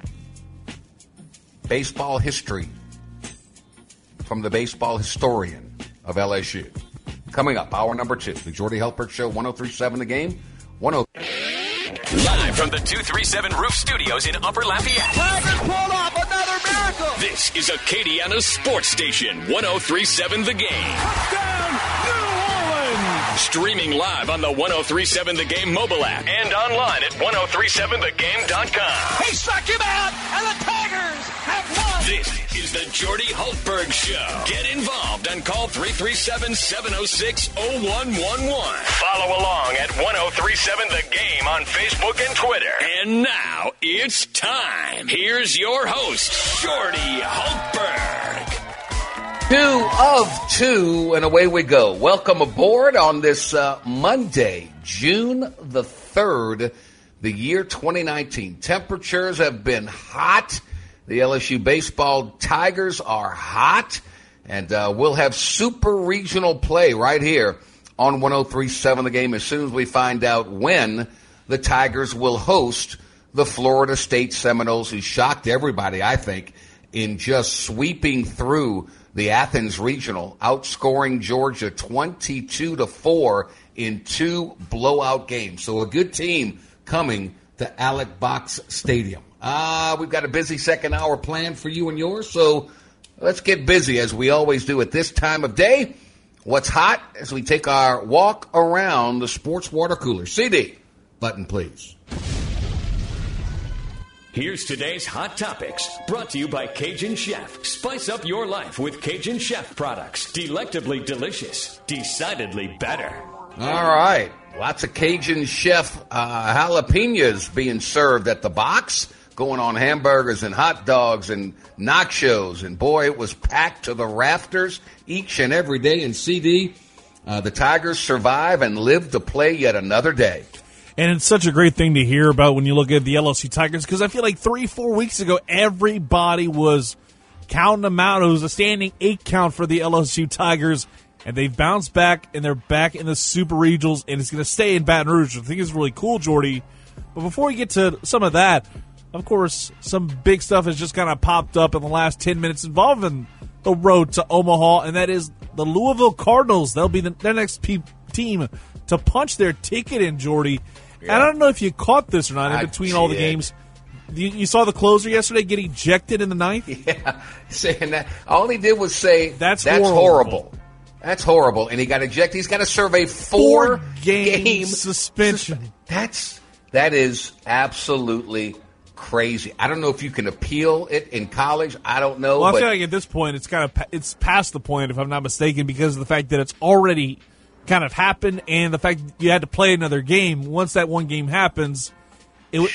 Baseball history from the baseball historian of LSU. Coming up, hour number 2. The Jordy Hultberg Show, 103.7 The Game. Live from the 237 Roof Studios in Upper Lafayette. Tigers pulled off another miracle. This is Acadiana's sports station, 103.7 The Game. Touchdown, New Orleans. Streaming live on the 103.7 The Game mobile app and online at 1037thegame.com. He struck him out, and the Tigers have won. This is the Jordy Hultberg Show. Get involved and call 337-706-0111. Follow along at 1037 The Game on Facebook and Twitter. And now it's time. Here's your host, Jordy Hultberg. 2 of 2, and away we go. Welcome aboard on this Monday, June the 3rd, the year 2019. Temperatures have been hot. The LSU baseball Tigers are hot, and we'll have super regional play right here on 103.7 The Game as soon as we find out when the Tigers will host the Florida State Seminoles, who shocked everybody, I think, in just sweeping through the Athens Regional, outscoring Georgia 22-4 in 2 blowout games. So a good team coming to Alec Box Stadium. We've got a busy second hour planned for you and yours, so let's get busy as we always do at this time of day. What's hot as we take our walk around the sports water cooler. CD, button please. Here's today's Hot Topics, brought to you by Cajun Chef. Spice up your life with Cajun Chef products. Delectably delicious. Decidedly better. All right. Lots of Cajun Chef jalapenos being served at the box, going on hamburgers and hot dogs and nachos. And, boy, it was packed to the rafters each and every day. And, CD, the Tigers survive and live to play yet another day. And it's such a great thing to hear about when you look at the LSU Tigers, because I feel like 3-4 weeks ago, everybody was counting them out. It was a standing 8 count for the LSU Tigers, and they've bounced back, and they're back in the Super Regionals, and it's going to stay in Baton Rouge. I think it's really cool, Jordy. But before we get to some of that, of course, some big stuff has just kind of popped up in the last 10 minutes involving the road to Omaha, and that is the Louisville Cardinals. They'll be their next team to punch their ticket in, Jordy. Yeah. I don't know if you caught this or not in between all the games. You saw the closer yesterday get ejected in the ninth? Yeah, saying that. All he did was say, that's horrible. That's horrible. And he got ejected. He's got to serve a 4-game suspension. That is absolutely crazy. I don't know if you can appeal it in college. I don't know. Well, I feel like at this point it's past the point, if I'm not mistaken, because of the fact that it's already kind of happened, and the fact that you had to play another game. Once that one game happens, but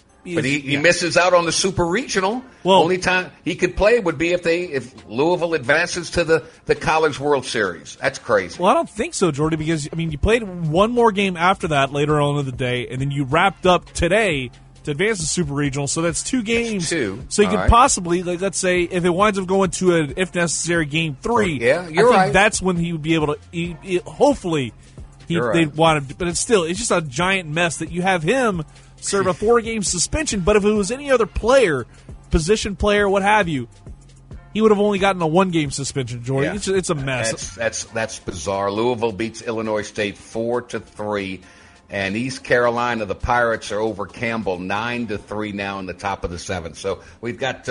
he misses out on the Super Regional. Well, only time he could play would be if Louisville advances to the College World Series. That's crazy. Well, I don't think so, Jordy, because you played one more game after that later on in the day, and then you wrapped up today to advance the Super Regional. So that's 2 games. So you could possibly, let's say, if it winds up going to an, if necessary, Game 3. Yeah, you're right. That's when he would be able to. Hopefully, they'd want to. But it's just a giant mess that you have him serve a 4-game suspension. But if it was any other player, position player, what have you, he would have only gotten a 1-game suspension, Jordan. Yeah. It's a mess. That's bizarre. Louisville beats Illinois State 4-3. And East Carolina, the Pirates are over Campbell 9-3 now in the top of the 7th. So we've got,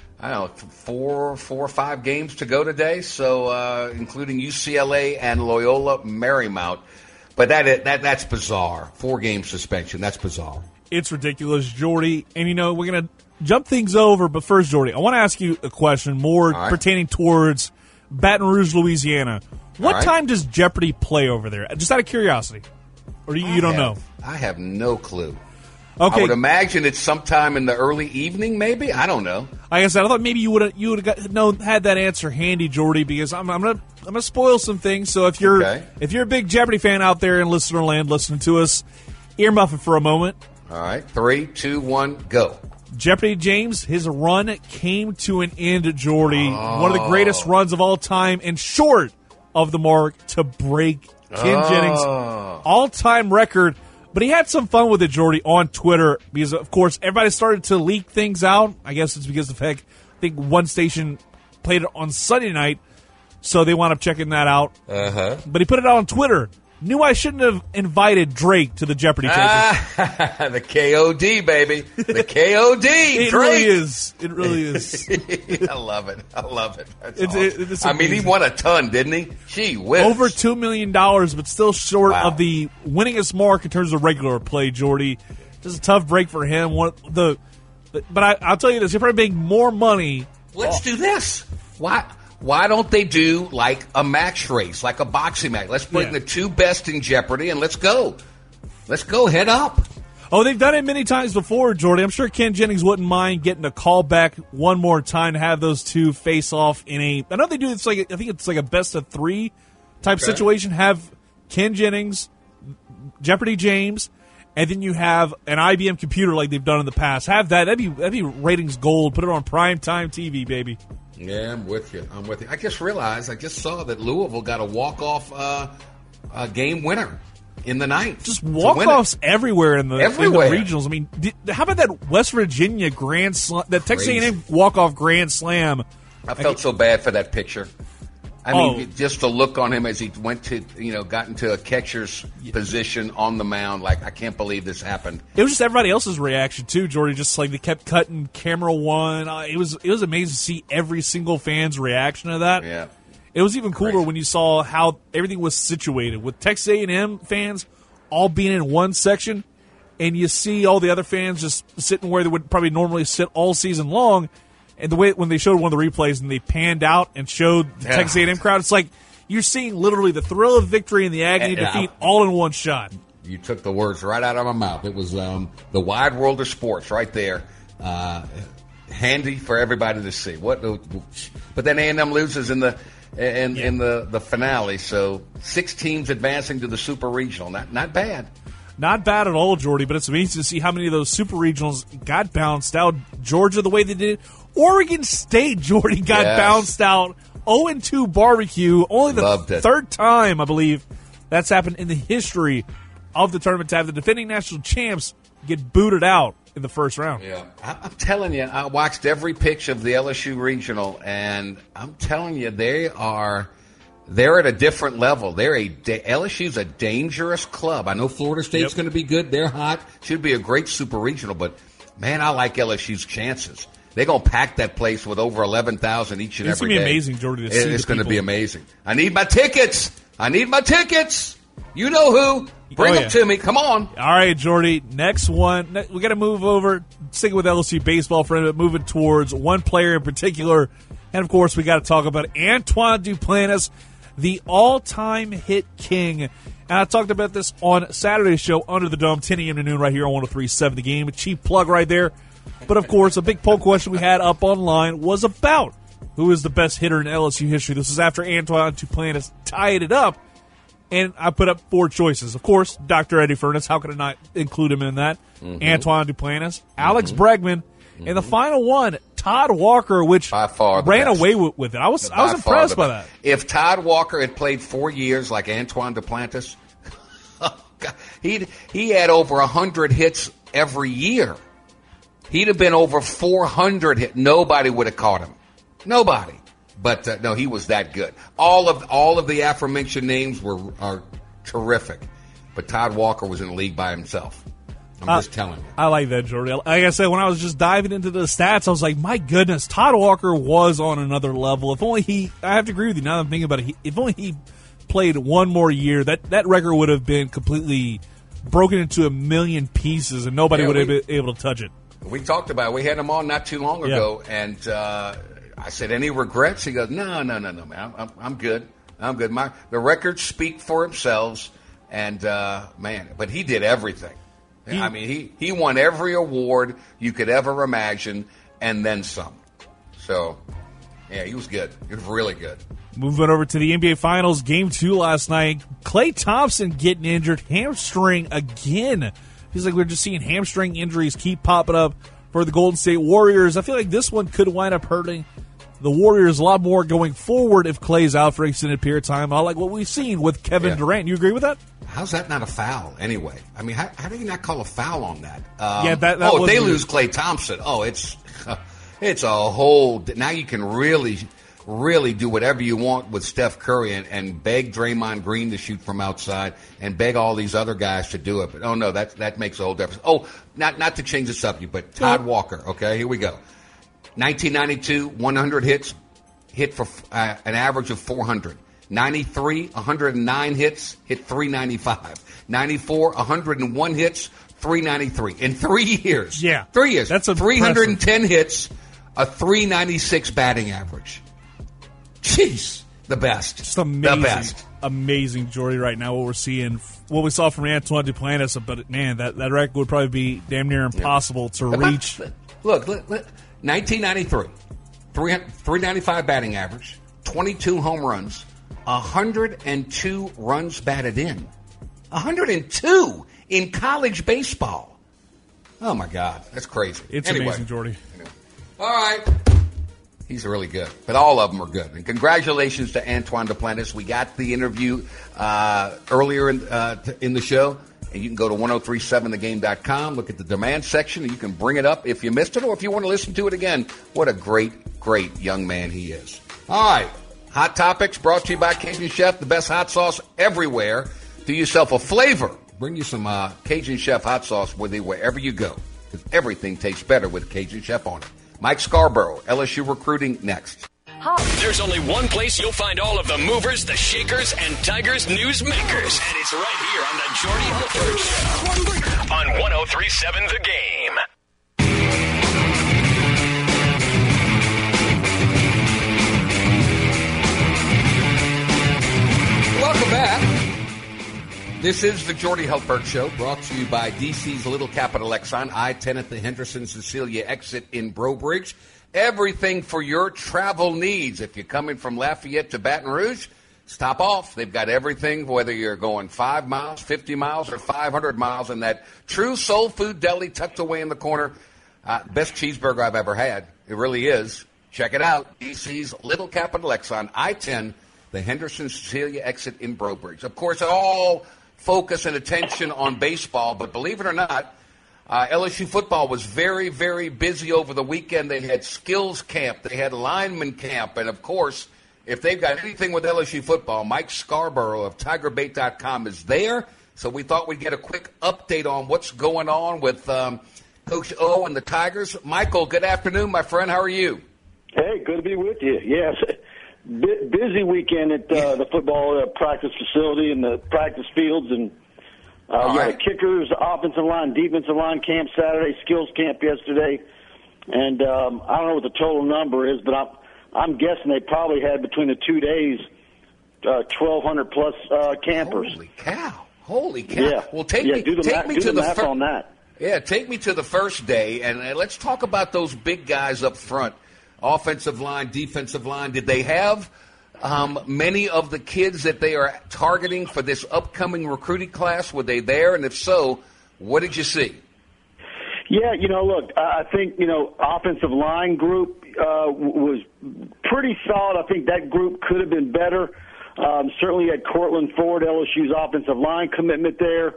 4 or 5 games to go today. So including UCLA and Loyola Marymount. But that's bizarre. 4-game suspension. That's bizarre. It's ridiculous, Jordy. And we're going to jump things over. But first, Jordy, I want to ask you a question more pertaining towards Baton Rouge, Louisiana. What time does Jeopardy play over there? Just out of curiosity. Or you don't know? I have no clue. Okay. I would imagine it's sometime in the early evening, maybe. I don't know. Like I said, I thought maybe you would have had that answer handy, Jordy, because I'm gonna spoil some things. So if you're a big Jeopardy fan out there in listener land, listening to us, earmuff it for a moment. All right, 3, 2, 1, go. Jeopardy James, his run came to an end, Jordy. One of the greatest runs of all time, and short of the mark to break Ken Jennings' all-time record. But he had some fun with it, Jordy, on Twitter because, of course, everybody started to leak things out. I guess it's because of the fact I think one station played it on Sunday night, so they wound up checking that out. But he put it out on Twitter. Knew I shouldn't have invited Drake to the Jeopardy taping. The KOD, baby. The KOD, It Drake. really is. It really is. I love it. That's awesome. He won a ton, didn't he? Gee whiz. Over $2 million, but still short of the winningest mark in terms of regular play, Jordy. Just a tough break for him. But I'll tell you this. He'll probably make more money. Let's do this. Why don't they do like a match race, like a boxing match? Let's bring the 2 best in Jeopardy and let's go. Let's go head up. Oh, they've done it many times before, Jordy. I'm sure Ken Jennings wouldn't mind getting a call back one more time to have those 2 face off in a. I know they do. I think it's like a best of 3 type situation. Have Ken Jennings, Jeopardy James, and then you have an IBM computer like they've done in the past. Have that. That'd be ratings gold. Put it on primetime TV, baby. Yeah, I'm with you. I just saw that Louisville got a walk-off game winner in the ninth. Just walk-offs everywhere in the regionals. I mean, how about that West Virginia Grand Slam, that Texas A&M walk-off Grand Slam? I felt so bad for that pitcher. I mean, just the look on him as he went to, got into a catcher's position on the mound. Like, I can't believe this happened. It was just everybody else's reaction too, Jordy. Just like they kept cutting camera one. It was amazing to see every single fan's reaction to that. Yeah. It was even cooler when you saw how everything was situated with Texas A&M fans all being in one section, and you see all the other fans just sitting where they would probably normally sit all season long. And the way when they showed one of the replays and they panned out and showed the Texas A&M crowd, it's like you're seeing literally the thrill of victory and the agony of defeat all in one shot. You took the words right out of my mouth. It was the wide world of sports right there. Handy for everybody to see. But then A&M loses in the finale. So 6 teams advancing to the Super Regional. Not bad. Not bad at all, Jordy, but it's amazing to see how many of those Super Regionals got bounced out. Georgia, the way they did it. Oregon State, Jordy, got bounced out. 0-2 barbecue. Only the third time, I believe, that's happened in the history of the tournament to have the defending national champs get booted out in the first round. Yeah, I'm telling you, I watched every pitch of the LSU Regional, and I'm telling you, they're at a different level. LSU's a dangerous club. I know Florida State's going to be good. They're hot. Should be a great Super Regional, but, man, I like LSU's chances. They're going to pack that place with over 11,000 each and every day. It's going to be amazing, Jordy, to see It's going to be amazing. I need my tickets. You know who. Bring them to me. Come on. All right, Jordy. Next one. We got to move over, sticking with LSU baseball for a minute, moving towards one player in particular. And, of course, we got to talk about Antoine Duplantis, the all-time hit king. And I talked about this on Saturday's show, Under the Dome, 10 a.m. to noon right here on 103.7 The Game. A cheap plug right there. But, of course, a big poll question we had up online was about who is the best hitter in LSU history. This was after Antoine Duplantis tied it up. And I put up 4 choices. Of course, Dr. Eddie Furness. How could I not include him in that? Mm-hmm. Antoine Duplantis, Alex Bregman, and the final one, Todd Walker, which ran away with it. I was impressed by that. If Todd Walker had played 4 years like Antoine Duplantis, he had over 100 hits every year. He'd have been over 400 hits. Nobody would have caught him. Nobody. But no, he was that good. All of the aforementioned names are terrific. But Todd Walker was in the league by himself. I'm just telling you. I like that, Jordy. Like I said, when I was just diving into the stats, I was like, my goodness, Todd Walker was on another level. If only I have to agree with you now that I'm thinking about it, if only he played one more year, that record would have been completely broken into a million pieces and nobody would have been able to touch it. We talked about it. We had him on not too long ago, and I said, any regrets? He goes, no, man. I'm good. The records speak for themselves, and, but he did everything. He won every award you could ever imagine, and then some. So, yeah, he was good. He was really good. Moving over to the NBA Finals, Game 2 last night. Klay Thompson getting injured, hamstring again. Feels like we're just seeing hamstring injuries keep popping up for the Golden State Warriors. I feel like this one could wind up hurting the Warriors a lot more going forward if Klay's out for an extended period of time. I like what we've seen with Kevin Durant. You agree with that? How's that not a foul anyway? I mean, how do you not call a foul on that? If they lose Klay Thompson, it's a whole. Now you can really do whatever you want with Steph Curry and beg Draymond Green to shoot from outside and beg all these other guys to do it. But that makes a whole difference. Oh, not to change the subject, but Todd Walker. Okay, here we go. 1992, 100 hits, hit for an average of 400. 93, 109 hits, hit 395. 94, 101 hits, 393. In 3 years. Yeah. 3 years. That's 310 hits, a 396 batting average. Jeez. The best. Just amazing. The best. Amazing, Jordy, right now, what we're seeing. What we saw from Antoine Duplantis, but, man, that record would probably be damn near impossible to reach. Look, 1993, 395 batting average, 22 home runs, 102 runs batted in. 102 in college baseball. Oh, my God. That's crazy. It's anyway, amazing, Jordy. All right. He's really good, but all of them are good. And congratulations to Antoine Duplantis. We got the interview earlier in the show, and you can go to 1037thegame.com, look at the demand section, and you can bring it up if you missed it or if you want to listen to it again. What a great, great young man he is. All right, Hot Topics brought to you by Cajun Chef, the best hot sauce everywhere. Do yourself a flavor. Bring you some Cajun Chef hot sauce with you wherever you go, because everything tastes better with Cajun Chef on it. Mike Scarborough, LSU Recruiting, next. There's only one place you'll find all of the movers, the shakers, and Tigers news makers. And it's right here on the Jordy Hultberg Show on 1037 The Game. Welcome back. This is the Jordy Hultberg Show, brought to you by DC's Little Capital Exxon, I-10 at the Henderson-Cecilia exit in Breaux Bridge. Everything for your travel needs. If you're coming from Lafayette to Baton Rouge, stop off. They've got everything, whether you're going 5 miles, 50 miles, or 500 miles, in that true soul food deli tucked away in the corner. Best cheeseburger I've ever had. It really is. Check it out. DC's Little Capital Exxon, I-10, the Henderson-Cecilia exit in Breaux Bridge. Of course, all focus and attention on baseball, but believe it or not, LSU football was very, very busy over the weekend. They had skills camp. They had lineman camp. And, of course, if they've got anything with LSU football, Mike Scarborough of TigerBait.com is there. So we thought we'd get a quick update on what's going on with Coach O and the Tigers. Michael, good afternoon, my friend. How are you? Hey, good to be with you. Yes, busy weekend at the football practice facility and the practice fields, and the kickers, offensive line, defensive line camp Saturday, skills camp yesterday, and I don't know what the total number is, but I'm guessing they probably had between the 2 days 1,200 plus campers. Holy cow! Yeah. Well, take me to the math on that. Yeah, take me to the first day, and let's talk about those big guys up front. Offensive line, defensive line. Did they have many of the kids that they are targeting for this upcoming recruiting class? Were they there? And if so, what did you see? Yeah, look, I think, offensive line group was pretty solid. I think that group could have been better. Certainly had Cortland Ford, LSU's offensive line commitment there.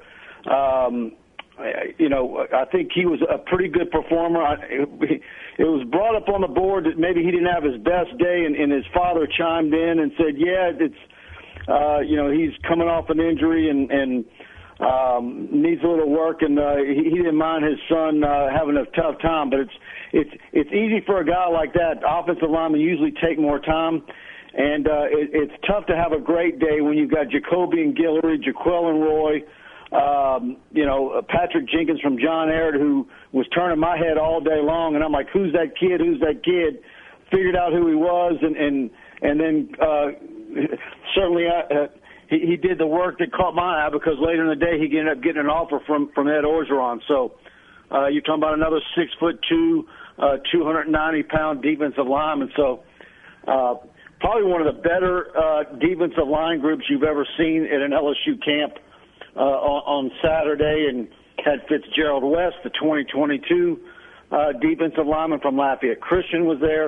I think he was a pretty good performer. It was brought up on the board that maybe he didn't have his best day, and his father chimed in and said, yeah, it's, he's coming off an injury and needs a little work, and he didn't mind his son having a tough time. But it's easy for a guy like that. Offensive linemen usually take more time, and it's tough to have a great day when you've got Jacobian Guillory, Jaquelin Roy, Patrick Jenkins from John Aird, who was turning my head all day long, and I'm like, who's that kid? Who's that kid? Figured out who he was, and then certainly he did the work that caught my eye, because later in the day he ended up getting an offer from Ed Orgeron. So you're talking about another 6'2", 290-pound defensive lineman. So probably one of the better defensive line groups you've ever seen at an LSU camp. On Saturday, and had Fitzgerald West, the 2022 defensive lineman from Lafayette Christian, was there.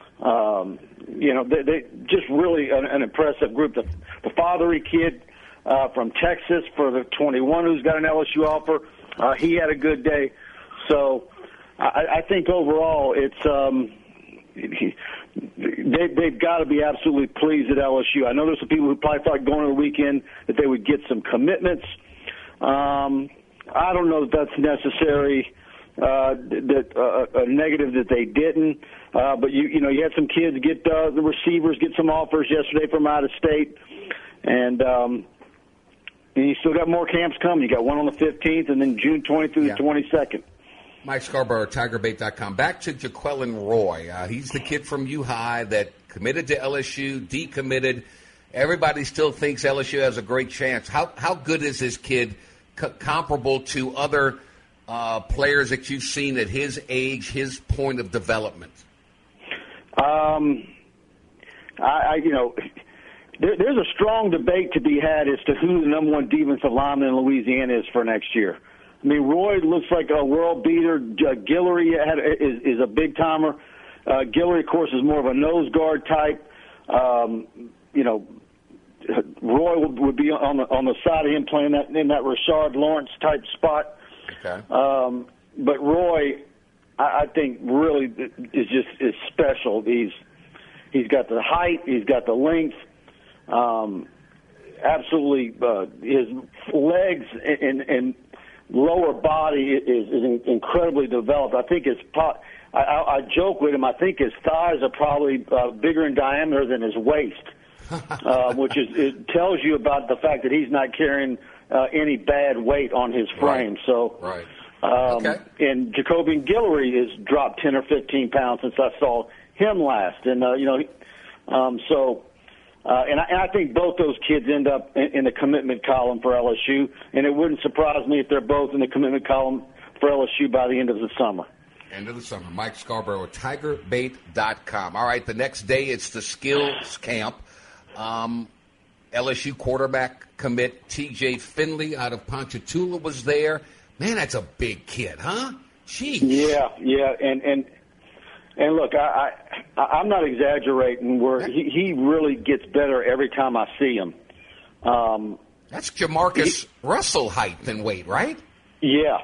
They just really an impressive group. The Fathery kid from Texas for the 21, who's got an LSU offer, he had a good day. So I think overall they've got to be absolutely pleased at LSU. I know there's some people who probably thought going into the weekend that they would get some commitments. I don't know if that's necessary, a negative that they didn't. But you had some kids get the receivers get some offers yesterday from out of state, and you still got more camps coming. You got one on the 15th, and then June 20th through the 22nd. Mike Scarborough, TigerBait.com. Back to Jaquelin Roy. He's the kid from U-High that committed to LSU, decommitted. Everybody still thinks LSU has a great chance. How good is this kid comparable to other players that you've seen at his age, his point of development? there's a strong debate to be had as to who the number one defensive lineman in Louisiana is for next year. I mean, Roy looks like a world beater. Guillory is a big timer. Guillory, of course, is more of a nose guard type. Roy would be on the side of him playing in that Rashard Lawrence type spot. Okay. But Roy, I think, really is special. He's got the height, he's got the length. Absolutely, his legs and lower body is incredibly developed. I think I joke with him. I think his thighs are probably bigger in diameter than his waist, which it tells you about the fact that he's not carrying any bad weight on his frame. Right. So, right. And Jacobian Guillory has dropped 10 or 15 pounds since I saw him last, and And I think both those kids end up in the commitment column for LSU, and it wouldn't surprise me if they're both in the commitment column for LSU by the end of the summer. End of the summer. Mike Scarborough, TigerBait.com. All right, the next day it's the skills camp. LSU quarterback commit T.J. Finley out of Ponchatoula was there. Man, that's a big kid, huh? Jeez. Yeah, and look, I'm not exaggerating. Where he really gets better every time I see him. That's Jamarcus Russell height and weight, right? Yeah.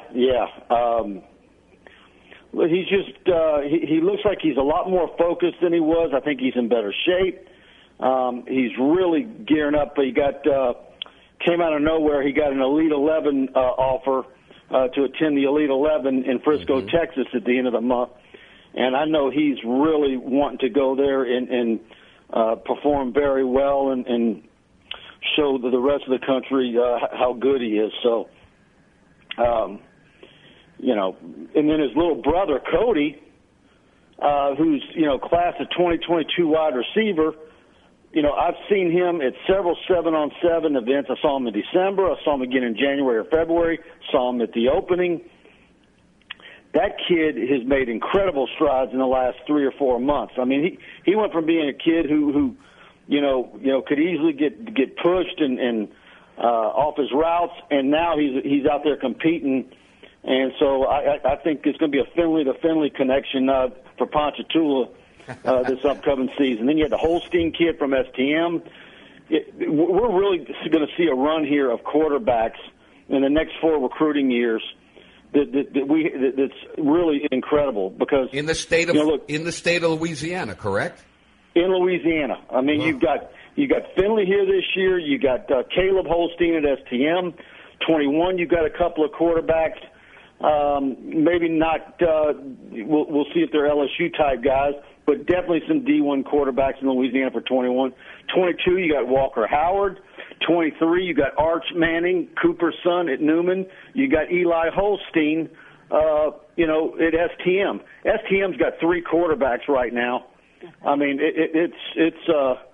He's just he looks like he's a lot more focused than he was. I think he's in better shape. He's really gearing up. He got came out of nowhere. He got an Elite 11 offer to attend the Elite 11 in Frisco, Texas at the end of the month. And I know he's really wanting to go there and perform very well and show the rest of the country how good he is. So, and then his little brother, Cody, who's, class of 2022 wide receiver, I've seen him at several 7-on-7 events. I saw him in December. I saw him again in January or February. Saw him at the opening. That kid has made incredible strides in the last 3 or 4 months. I mean, he went from being a kid who could easily get pushed and off his routes, and now he's out there competing. And so I think it's going to be a Finley to Finley connection for Ponchatoula this upcoming season. Then you had the Holstein kid from STM. We're really going to see a run here of quarterbacks in the next 4 recruiting years. That's really incredible because in the state of Louisiana, correct? In Louisiana, I mean, you got Finley here this year. You got Caleb Holstein at STM. 21, you got a couple of quarterbacks. Maybe not. We'll see if they're LSU type guys, but definitely some D1 quarterbacks in Louisiana for 21. 22, you got Walker Howard. 23, you got Arch Manning, Cooper's son at Newman. You got Eli Holstein, at STM. STM's got 3 quarterbacks right now. I mean, it's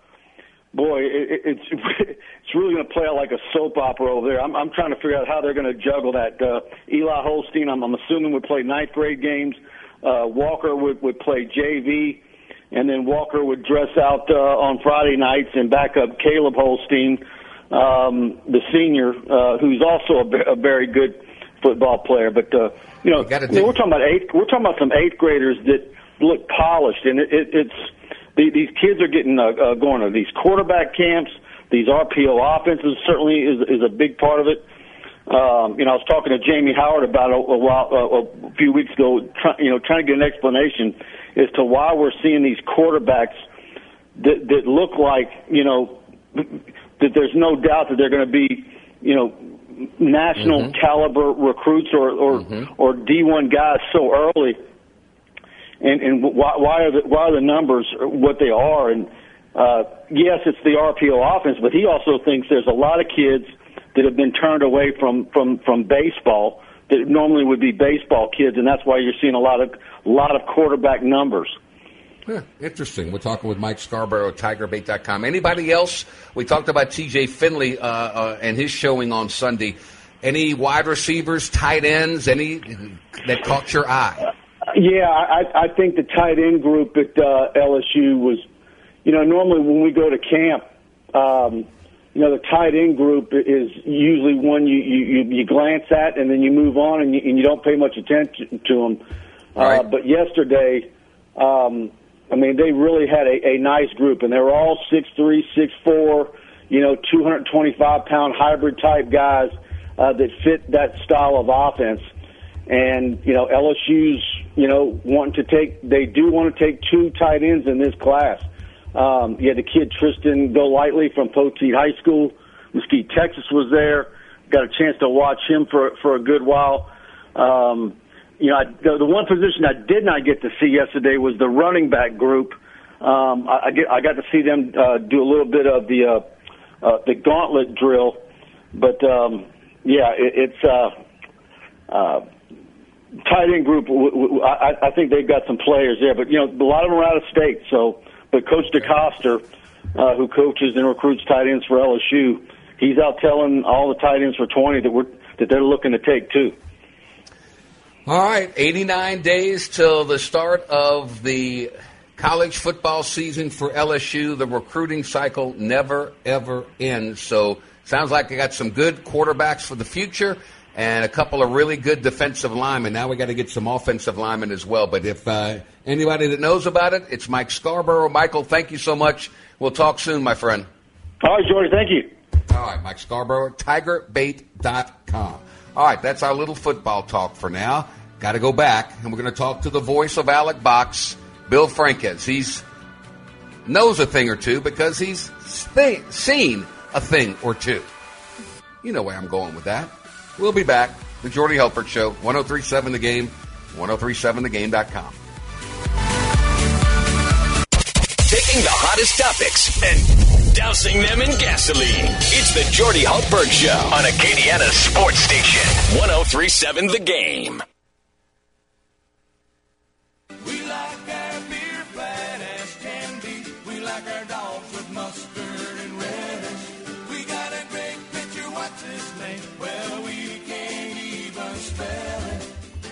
really going to play out like a soap opera over there. I'm trying to figure out how they're going to juggle that. Eli Holstein, I'm assuming would play 9th grade games. Walker would play JV. And then Walker would dress out on Friday nights and back up Caleb Holstein, the senior, who's also a very good football player. But we're talking about some 8th graders that look polished, and these kids are getting going to these quarterback camps. These RPO offenses certainly is a big part of it. I was talking to Jamie Howard about a few weeks ago, trying to get an explanation as to why we're seeing these quarterbacks that look like, that there's no doubt that they're going to be, national caliber recruits or D1 guys so early. And why are the numbers what they are? And yes, it's the RPO offense, but he also thinks there's a lot of kids that have been turned away from baseball that normally would be baseball kids, and that's why you're seeing a lot of quarterback numbers. Yeah, interesting. We're talking with Mike Scarborough, TigerBait.com. Anybody else? We talked about T.J. Finley and his showing on Sunday. Any wide receivers, tight ends, any that caught your eye? Yeah, I think the tight end group at LSU was, normally when we go to camp, the tight end group is usually one you glance at and then you move on and you don't pay much attention to them. Right. But yesterday, they really had a nice group, and they were all 6'3", 6'4", 225-pound hybrid type guys that fit that style of offense. And, LSU's, they do want to take 2 tight ends in this class. You had the kid Tristan Golightly from Poteet High School. Mesquite, Texas was there. Got a chance to watch him for a good while. The one position I did not get to see yesterday was the running back group. I got to see them do a little bit of the gauntlet drill, but it's tight end group. I think they've got some players there, but a lot of them are out of state. So, but Coach DeCoster, who coaches and recruits tight ends for LSU, he's out telling all the tight ends for 20 that they're looking to take too. All right, 89 days till the start of the college football season for LSU. The recruiting cycle never, ever ends. So sounds like they got some good quarterbacks for the future and a couple of really good defensive linemen. Now we got to get some offensive linemen as well. But if anybody that knows about it, it's Mike Scarborough. Michael, thank you so much. We'll talk soon, my friend. All right, Jordy, thank you. All right, Mike Scarborough, TigerBait.com. All right, that's our little football talk for now. Got to go back, and we're going to talk to the voice of Alec Box, Bill Franquez. He's knows a thing or two because he's seen a thing or two. You know where I'm going with that. We'll be back. The Jordy Hultberg Show, 103.7 The Game, 103.7thegame.com. Taking the hottest topics and dousing them in gasoline. It's the Jordy Hultberg Show on Acadiana Sports Station, 103.7 The Game. We like our beer flat as can be. We like our dogs with mustard and relish. We got a great pitcher, what's his name? Well, we can't even spell it.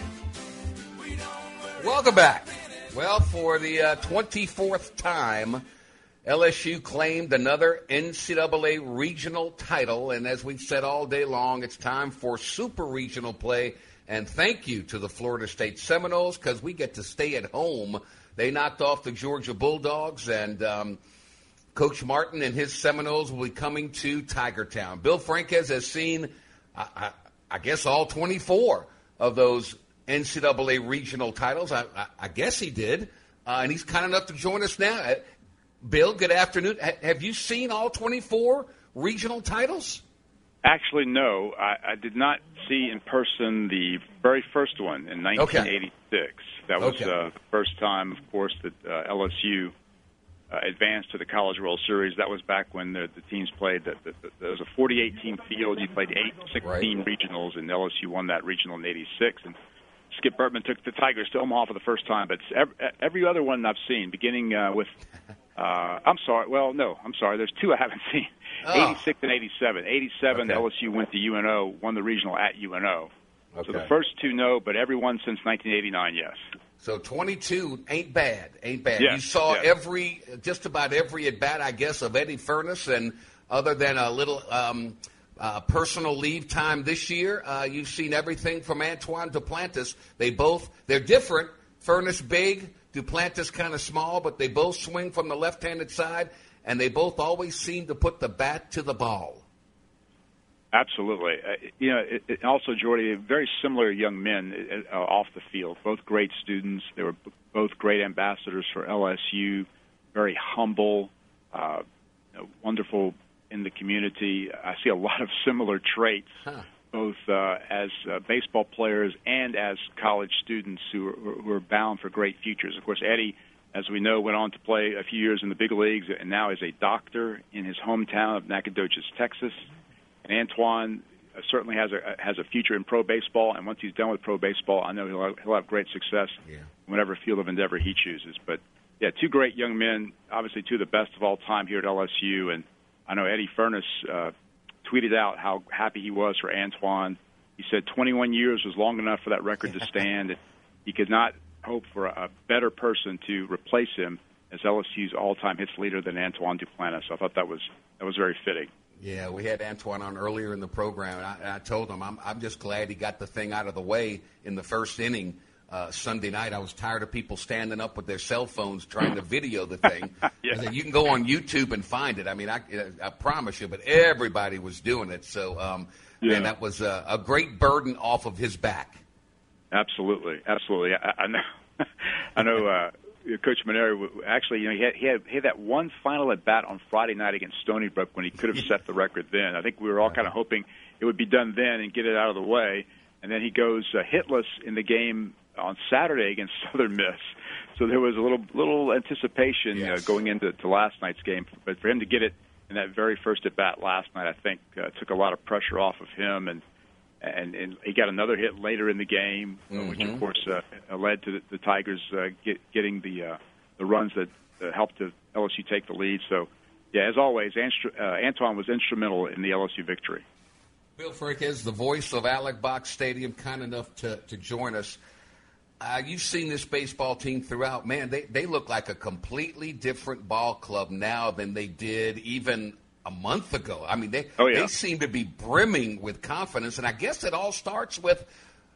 Welcome back. Well, for the 24th time, LSU claimed another NCAA regional title, and as we've said all day long, it's time for super regional play. And thank you to the Florida State Seminoles because we get to stay at home. They knocked off the Georgia Bulldogs, and Coach Martin and his Seminoles will be coming to Tigertown. Bill Franquez has seen, I guess, all 24 of those NCAA regional titles. I guess he did, and he's kind enough to join us now. Bill, good afternoon. Have you seen all 24 regional titles? Actually, no. I did not see in person the very first one in 1986. Okay. That was the first time, of course, that LSU advanced to the College World Series. That was back when the teams played. There was a 48-team field. You played 16 regionals, and LSU won that regional in 86. And Skip Bertman took the Tigers to Omaha for the first time. But every other one I've seen, beginning with I'm sorry. There's two I haven't seen. 86 and 87. 87, LSU went to UNO, won the regional at UNO. So the first two, no, but every one since 1989, yes. So 22 ain't bad. Yes, you saw just about every at-bat, I guess, of Eddie Furness, and other than a little personal leave time this year, you've seen everything from Antoine Duplantis. They're different. Furness big, Duplantis kind of small, but they both swing from the left-handed side, and they both always seem to put the bat to the ball. Absolutely. Also, Jordy, very similar young men off the field, both great students. They were both great ambassadors for LSU, very humble, wonderful in the community. I see a lot of similar traits, both as baseball players and as college students who are bound for great futures. Of course, Eddie, as we know, went on to play a few years in the big leagues and now is a doctor in his hometown of Nacogdoches, Texas. And Antoine certainly has a future in pro baseball, and once he's done with pro baseball, I know he'll have great success in whatever field of endeavor he chooses. But, two great young men, obviously two of the best of all time here at LSU. And I know Eddie Furness tweeted out how happy he was for Antoine. He said 21 years was long enough for that record to stand. He could not hope for a better person to replace him as LSU's all-time hits leader than Antoine Duplantis. I thought that was very fitting. Yeah, we had Antoine on earlier in the program, and I told him I'm just glad he got the thing out of the way in the first inning Sunday night. I was tired of people standing up with their cell phones trying to video the thing. Yeah. I said, you can go on YouTube and find it. I mean, I promise you, but everybody was doing it. So, man, that was a great burden off of his back. Absolutely. I know. I know. Coach Mainieri, actually, he had that one final at bat on Friday night against Stony Brook when he could have set the record then. I think we were all kind of hoping it would be done then and get it out of the way. And then he goes hitless in the game on Saturday against Southern Miss. So there was a little anticipation going into last night's game. But for him to get it in that very first at bat last night, I think took a lot of pressure off of him. And he got another hit later in the game, which of course led to the Tigers getting the runs that helped LSU take the lead. So, yeah, as always, Antoine was instrumental in the LSU victory. Bill Frickes, the voice of Alec Box Stadium, kind enough to join us. You've seen this baseball team throughout. Man, they look like a completely different ball club now than they did even a month ago. I mean, they seem to be brimming with confidence, and I guess it all starts with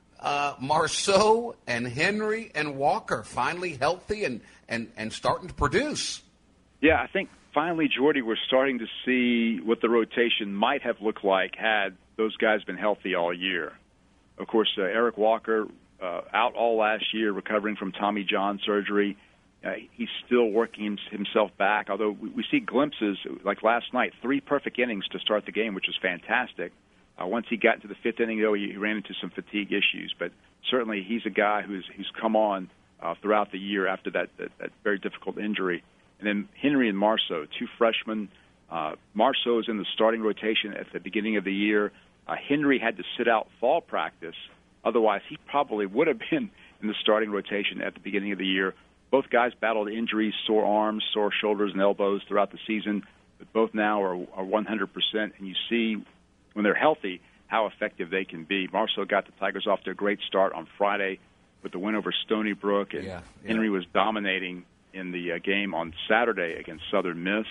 Marceau and Henry and Walker finally healthy and starting to produce. Yeah, I think finally, Jordy, we're starting to see what the rotation might have looked like had those guys been healthy all year. Of course, Eric Walker out all last year, recovering from Tommy John surgery. He's still working himself back, although we see glimpses, like last night, 3 perfect innings to start the game, which was fantastic. Once he got into the 5th inning, though, he ran into some fatigue issues. But certainly he's a guy who's come on throughout the year after that very difficult injury. And then Henry and Marceau, 2 freshmen. Marceau is in the starting rotation at the beginning of the year. Henry had to sit out fall practice. Otherwise, he probably would have been in the starting rotation at the beginning of the year. Both guys battled injuries, sore arms, sore shoulders, and elbows throughout the season. But both now are 100%, and you see when they're healthy how effective they can be. Marceau got the Tigers off to a great start on Friday with the win over Stony Brook, and Henry was dominating in the game on Saturday against Southern Miss.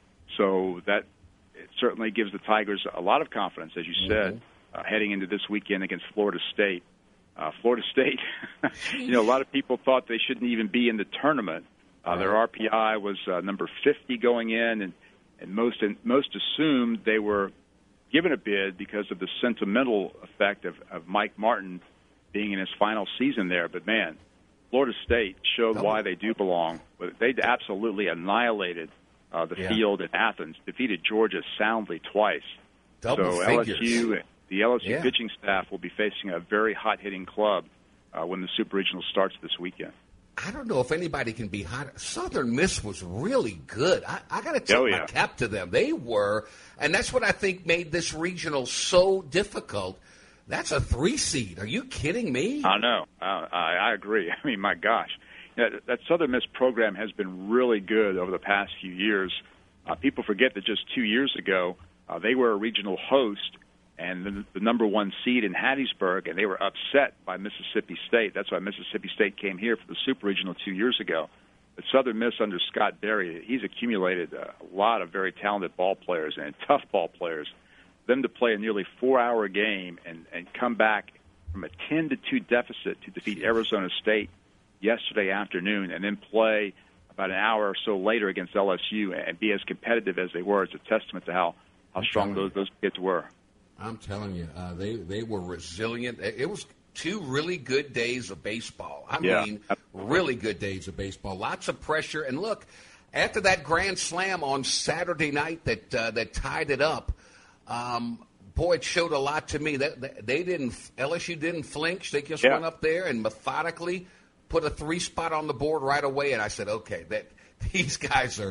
So that it certainly gives the Tigers a lot of confidence, as you said, heading into this weekend against Florida State. Florida State, a lot of people thought they shouldn't even be in the tournament. Their RPI was number 50 going in, and most assumed they were given a bid because of the sentimental effect of Mike Martin being in his final season there. But, man, Florida State showed why they do belong. They absolutely annihilated the field in Athens, defeated Georgia soundly twice. Double figures. The LSU pitching staff will be facing a very hot-hitting club when the Super Regional starts this weekend. I don't know if anybody can be hot. Southern Miss was really good. I got to tip my cap to them. They were, and that's what I think made this regional so difficult. That's a 3 seed. Are you kidding me? I know. I agree. I mean, my gosh. That Southern Miss program has been really good over the past few years. People forget that just 2 years ago, they were a regional host and the number 1 seed in Hattiesburg, and they were upset by Mississippi State. That's why Mississippi State came here for the Super Regional 2 years ago. But Southern Miss under Scott Berry, he's accumulated a lot of very talented ball players and tough ball players. Them to play a nearly 4-hour game and come back from a 10-2 deficit to defeat Arizona State yesterday afternoon and then play about an hour or so later against LSU and be as competitive as they were. It's a testament to how strong those kids were. I'm telling you, they were resilient. It was 2 really good days of baseball. I mean, really good days of baseball. Lots of pressure. And look, after that grand slam on Saturday night that tied it up, boy, it showed a lot to me. That LSU didn't flinch. They just went up there and methodically put a 3 spot on the board right away. And I said, okay, these guys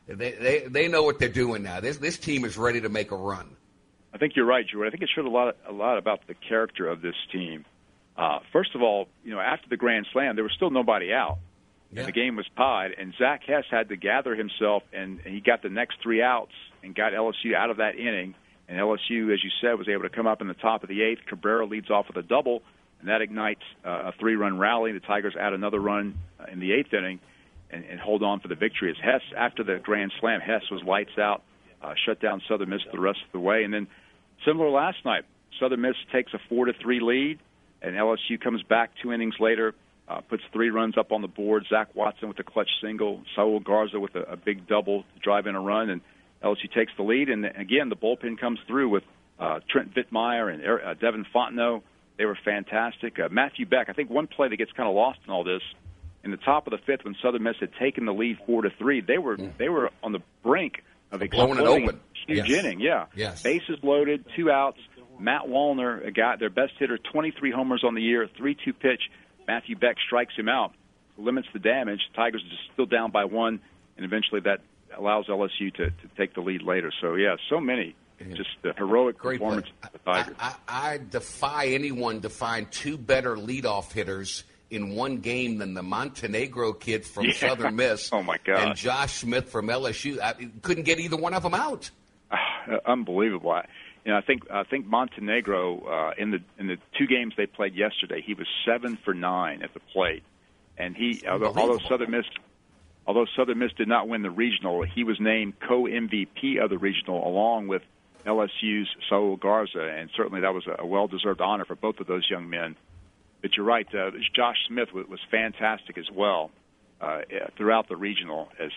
they know what they're doing now. This team is ready to make a run. I think you're right, Jordan. I think it showed a lot about the character of this team. First of all, after the grand slam, there was still nobody out. And the game was tied, and Zach Hess had to gather himself, and he got the next 3 outs and got LSU out of that inning. And LSU, as you said, was able to come up in the top of the 8th. Cabrera leads off with a double, and that ignites a 3-run rally. The Tigers add another run in the 8th inning. and hold on for the victory. As Hess, after the grand slam, Hess was lights out, shut down Southern Miss the rest of the way. And then similar last night, Southern Miss takes a 4-3 lead, and LSU comes back 2 innings later, puts 3 runs up on the board. Zach Watson with a clutch single, Saul Garza with a big double to drive in a run, and LSU takes the lead. And again, the bullpen comes through with Trent Vittmeyer and Devin Fontenot. They were fantastic. Matthew Beck, I think one play that gets kind of lost in all this, in the top of the 5th when Southern Miss had taken the lead 4-3, they were on the brink of blowing it open. Huge inning, yeah. Yes. Bases loaded, 2 outs. Matt Wallner, a guy, their best hitter, 23 homers on the year, 3-2 pitch. Matthew Beck strikes him out, limits the damage. Tigers are still down by 1, and eventually that allows LSU to take the lead later. So, yeah, so many. Just the heroic performance of the Tigers. I defy anyone to find 2 better leadoff hitters in one game than the Montenegro kid from Southern Miss oh my God. And Josh Smith from LSU. I couldn't get either one of them out. Unbelievable. I think Montenegro in the 2 games they played yesterday, he was 7 for 9 at the plate, and although Southern Miss did not win the regional, he was named co-MVP of the regional along with LSU's Saul Garza, and certainly that was a well-deserved honor for both of those young men. But you're right, Josh Smith was fantastic as well throughout the regional. As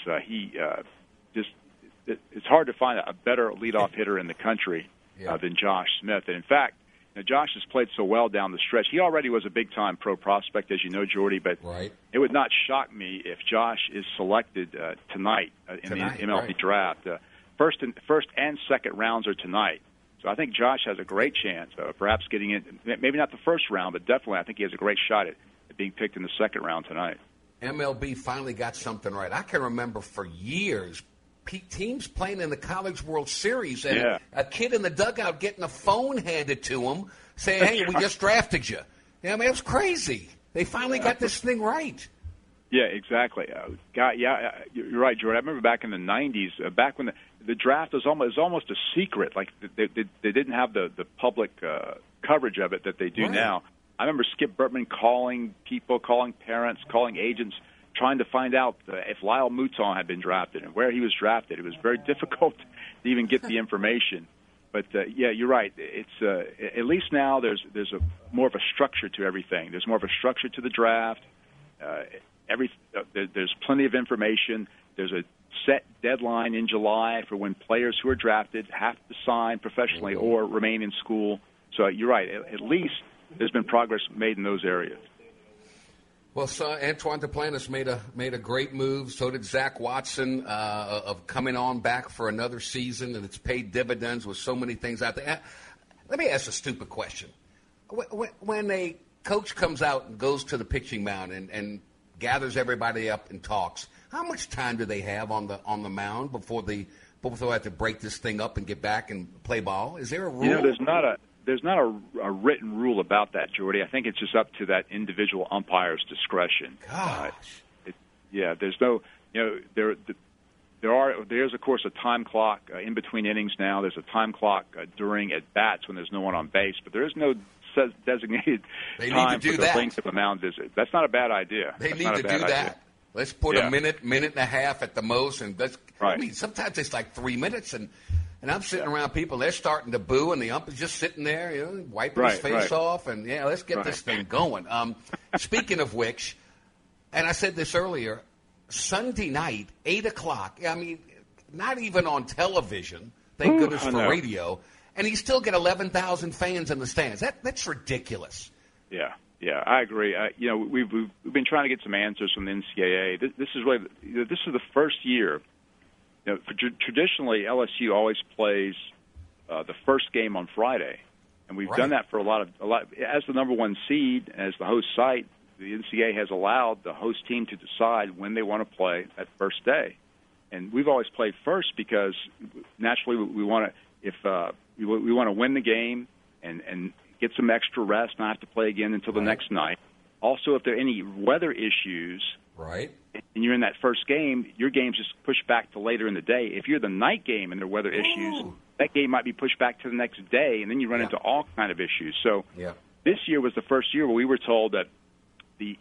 it's hard to find a better leadoff hitter in the country than Josh Smith. And in fact, Josh has played so well down the stretch. He already was a big-time pro prospect, as you know, Jordy. But it would not shock me if Josh is selected tonight in the MLB draft. First and second rounds are tonight. So I think Josh has a great chance of perhaps getting in, maybe not the first round, but definitely I think he has a great shot at being picked in the second round tonight. MLB finally got something right. I can remember for years teams playing in the College World Series and a kid in the dugout getting a phone handed to him saying, hey, we just drafted you. I mean, it was crazy. They finally got this thing right. Yeah, exactly. You're right, Jordan. I remember back in the 90s, back when the draft was almost a secret. Like they didn't have the public coverage of it that they do now. I remember Skip Bertman calling people, calling parents, calling agents, trying to find out if Lyle Mouton had been drafted and where he was drafted. It was very difficult to even get the information. But you're right. It's at least now there's a more of a structure to everything. There's more of a structure to the draft. There's plenty of information. There's a set deadline in July for when players who are drafted have to sign professionally or remain in school. So you're right. At least there's been progress made in those areas. Well, so Antoine Duplantis made a great move. So did Zach Watson of coming on back for another season, and it's paid dividends with so many things out there. Let me ask a stupid question. When a coach comes out and goes to the pitching mound and gathers everybody up and talks, how much time do they have on the mound before they have to break this thing up and get back and play ball? Is there a rule? There's not a written rule about that, Jordy. I think it's just up to that individual umpire's discretion. Gosh. There's no, there's of course a time clock in between innings now. There's a time clock during at bats when there's no one on base, but there is no designated time for the length of a mound visit. That's not a bad idea. They need to do that. Let's put a minute and a half at the most, and I mean, sometimes it's like 3 minutes, and I'm sitting around people, they're starting to boo, and the ump is just sitting there, wiping his face off, and let's get this thing going. Speaking of which, and I said this earlier, Sunday night, 8 o'clock. I mean, not even on television. Thank goodness for radio. And you still get 11,000 fans in the stands. That's ridiculous. Yeah, I agree. We've been trying to get some answers from the NCAA. This is the first year. Traditionally, LSU always plays the first game on Friday, and we've done that for a lot. As the number 1 seed, as the host site, the NCAA has allowed the host team to decide when they want to play that first day, and we've always played first because naturally we want to. If we want to win the game and get some extra rest, not have to play again until the next night. Also, if there are any weather issues, and you're in that first game, your game's just pushed back to later in the day. If you're the night game and there are weather issues, that game might be pushed back to the next day, and then you run into all kind of issues. So this year was the first year where we were told that the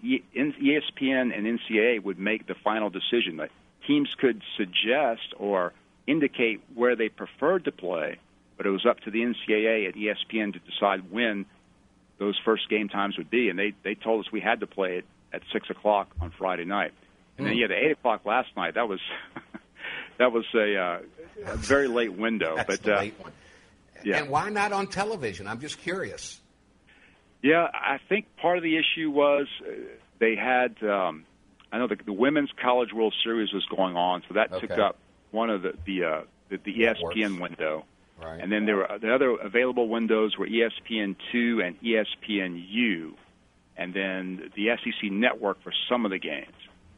ESPN and NCAA would make the final decision. Like, teams could suggest or indicate where they preferred to play, but it was up to the NCAA and ESPN to decide when those first game times would be. And they told us we had to play it at 6 o'clock on Friday night. And then, the 8 o'clock last night, that was that was a very late window. That's but the late one. Yeah. And why not on television? I'm just curious. Yeah, I think part of the issue was they had, I know the Women's College World Series was going on, so that took up one of the ESPN window. Right. And then the other available windows were ESPN2 and ESPNU, and then the SEC Network for some of the games.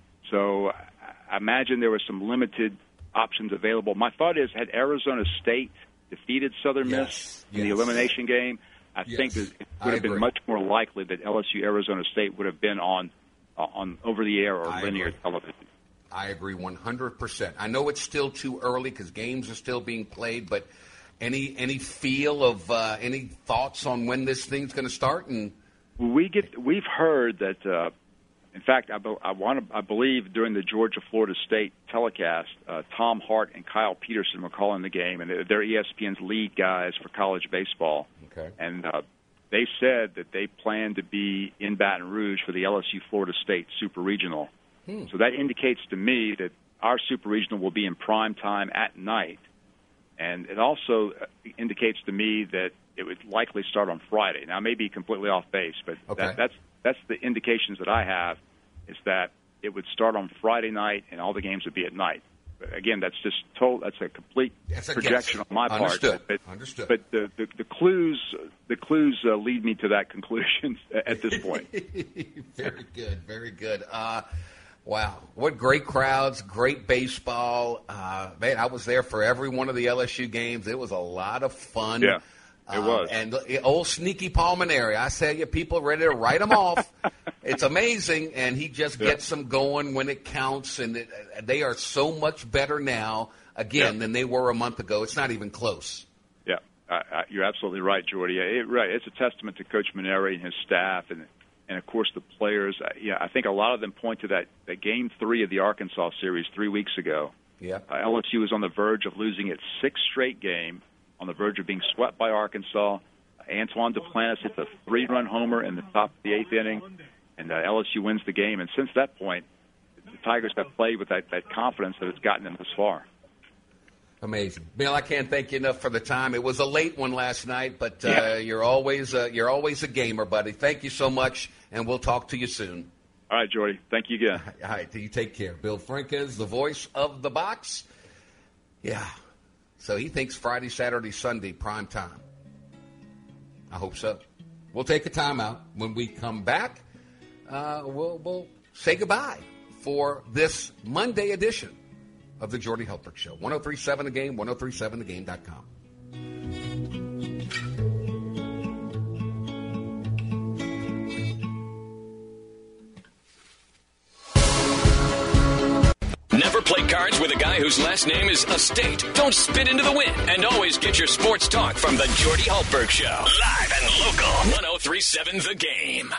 So I imagine there were some limited options available. My thought is, had Arizona State defeated Southern Miss in the elimination game, I think that it would have been much more likely that LSU Arizona State would have been on over the air or linear television. I agree 100%. I know it's still too early because games are still being played, but any feel of any thoughts on when this thing's going to start? And we've heard that. In fact, I believe during the Georgia-Florida State telecast, Tom Hart and Kyle Peterson were calling the game, and they're ESPN's lead guys for college baseball. Okay. And they said that they plan to be in Baton Rouge for the LSU-Florida State Super Regional. So that indicates to me that our Super Regional will be in prime time at night. And it also indicates to me that it would likely start on Friday. Now, I may be completely off base, but that's the indications that I have, is that it would start on Friday night and all the games would be at night. But again, that's a complete projection on my part. Understood. But the clues lead me to that conclusion at this point. Very good, very good. Wow, what great crowds, great baseball. Man, I was there for every one of the LSU games. It was a lot of fun. Yeah. It was. And old sneaky Palmineri, I tell you, people are ready to write him off. It's amazing, and he just gets them going when it counts, and they are so much better now, again, than they were a month ago. It's not even close. Yeah, you're absolutely right, Jordy. Right, it's a testament to Coach Maneri and his staff, and of course the players. I think a lot of them point to that Game 3 of the Arkansas series 3 weeks ago. Yeah, LSU was on the verge of losing its sixth straight game, on the verge of being swept by Arkansas. Antoine Duplantis hits a 3-run homer in the top of the 8th inning, and LSU wins the game. And since that point, the Tigers have played with that confidence that has gotten them this far. Amazing, Bill. I can't thank you enough for the time. It was a late one last night, but you're always a gamer, buddy. Thank you so much, and we'll talk to you soon. All right, Jordy. Thank you again. All right, you take care. Bill Franques, the voice of the box. Yeah. So he thinks Friday, Saturday, Sunday, prime time. I hope so. We'll take a timeout. When we come back, we'll say goodbye for this Monday edition of the Jordy Hultberg Show. 103.7 The Game, 103.7thegame.com. Never play cards with a guy whose last name is Estate. Don't spit into the wind. And always get your sports talk from the Jordy Hultberg Show. Live and local. 103.7 The Game.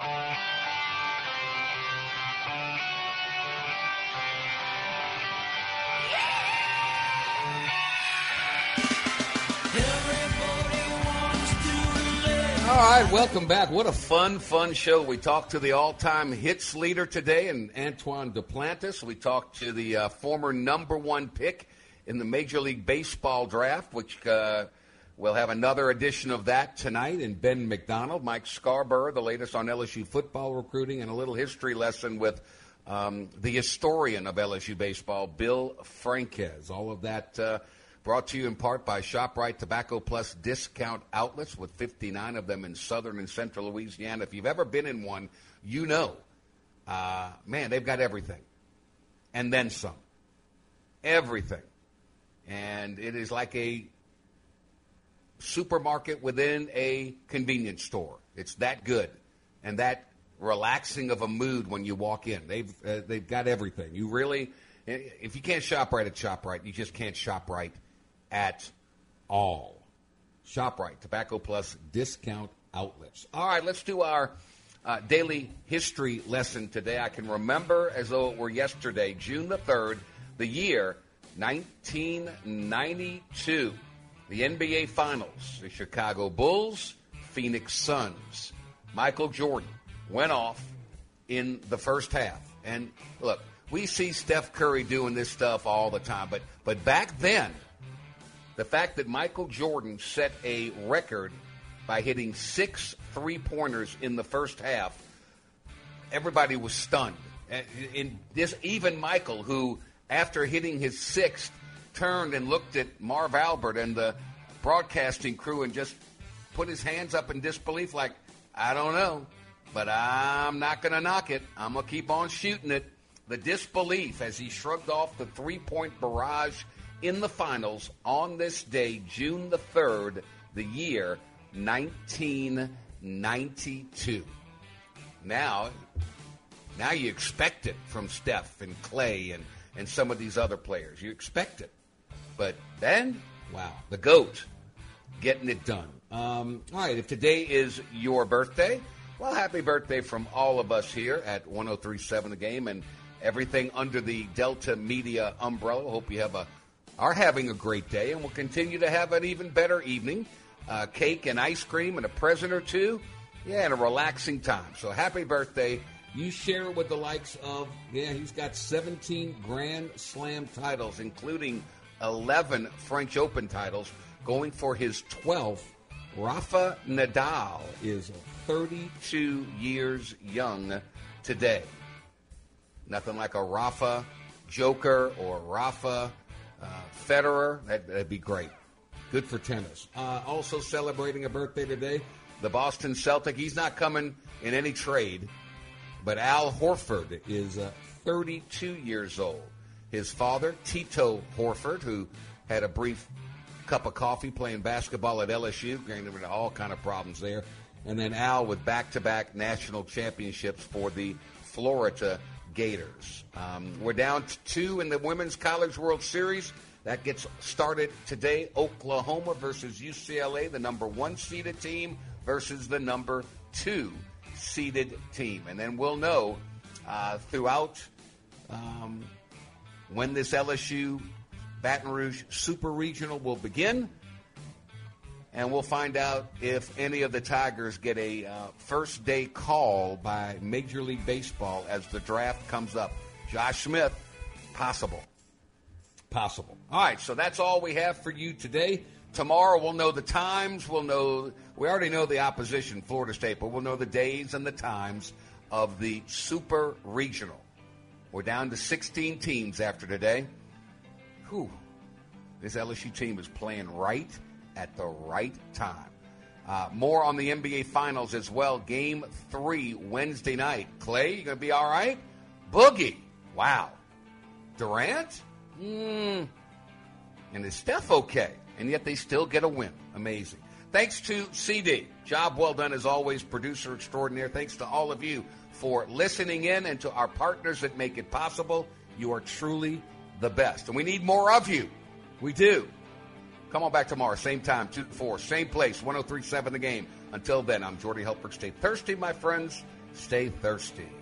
All right, welcome back. What a fun show. We talked to the all-time hits leader today, and Antoine Duplantis. We talked to the former number one pick in the Major League Baseball draft, which we'll have another edition of that tonight, and Ben McDonald, Mike Scarborough, the latest on LSU football recruiting, and a little history lesson with the historian of LSU baseball, Bill Franques. All of that brought to you in part by ShopRite Tobacco Plus discount outlets, with 59 of them in southern and central Louisiana. If you've ever been in one, you know, man, they've got everything. And then some. Everything. And it is like a supermarket within a convenience store. It's that good and that relaxing of a mood when you walk in. They've got everything. You really, if you can't shop right at ShopRite, you just can't shop right at all. ShopRite, Tobacco Plus discount outlets. All right, let's do our daily history lesson today. I can remember as though it were yesterday, June the 3rd, the year 1992. The NBA Finals, the Chicago Bulls, Phoenix Suns. Michael Jordan went off in the first half. And look, we see Steph Curry doing this stuff all the time. But back then, the fact that Michael Jordan set a record by hitting 6 3-pointers in the first half, everybody was stunned. Even Michael, who after hitting his 6th, turned and looked at Marv Albert and the broadcasting crew and just put his hands up in disbelief like, I don't know, but I'm not going to knock it. I'm going to keep on shooting it. The disbelief as he shrugged off the 3-point barrage in the finals on this day, June the 3rd, the year 1992. Now you expect it from Steph and Clay and some of these other players. You expect it. But then, wow, the GOAT getting it done. All right, if today is your birthday, well, happy birthday from all of us here at 103.7 The Game and everything under the Delta Media umbrella. Hope you are having a great day and will continue to have an even better evening. Cake and ice cream and a present or two. Yeah, and a relaxing time. So happy birthday. You share it with the likes of, he's got 17 Grand Slam titles, including 11 French Open titles, going for his 12th. Rafa Nadal is 32 years young today. Nothing like a Rafa Joker or Rafa Federer. That'd be great. Good for tennis. Also celebrating a birthday today, the Boston Celtic. He's not coming in any trade, but Al Horford is 32 years old. His father, Tito Horford, who had a brief cup of coffee playing basketball at LSU, getting into all kind of problems there. And then Al with back-to-back national championships for the Florida Gators. We're down to 2 in the Women's College World Series. That gets started today. Oklahoma versus UCLA, the number 1 seeded team versus the number 2 seeded team. And then we'll know throughout when this LSU Baton Rouge Super Regional will begin. And we'll find out if any of the Tigers get a first day call by Major League Baseball as the draft comes up. Josh Smith, possible. All right, so that's all we have for you today. Tomorrow we'll know the times. We already know the opposition, Florida State, but we'll know the days and the times of the Super Regional. We're down to 16 teams after today. Whew. This LSU team is playing right at the right time. More on the NBA Finals as well. Game 3 Wednesday night. Clay, you going to be all right? Boogie. Wow. Durant? And is Steph okay? And yet they still get a win. Amazing. Thanks to CD. Job well done as always, producer extraordinaire. Thanks to all of you for listening in and to our partners that make it possible. You are truly the best. And we need more of you. We do. Come on back tomorrow, same time, 2 to 4, same place, 103.7 The Game. Until then, I'm Jordy Hultberg. Stay thirsty, my friends. Stay thirsty.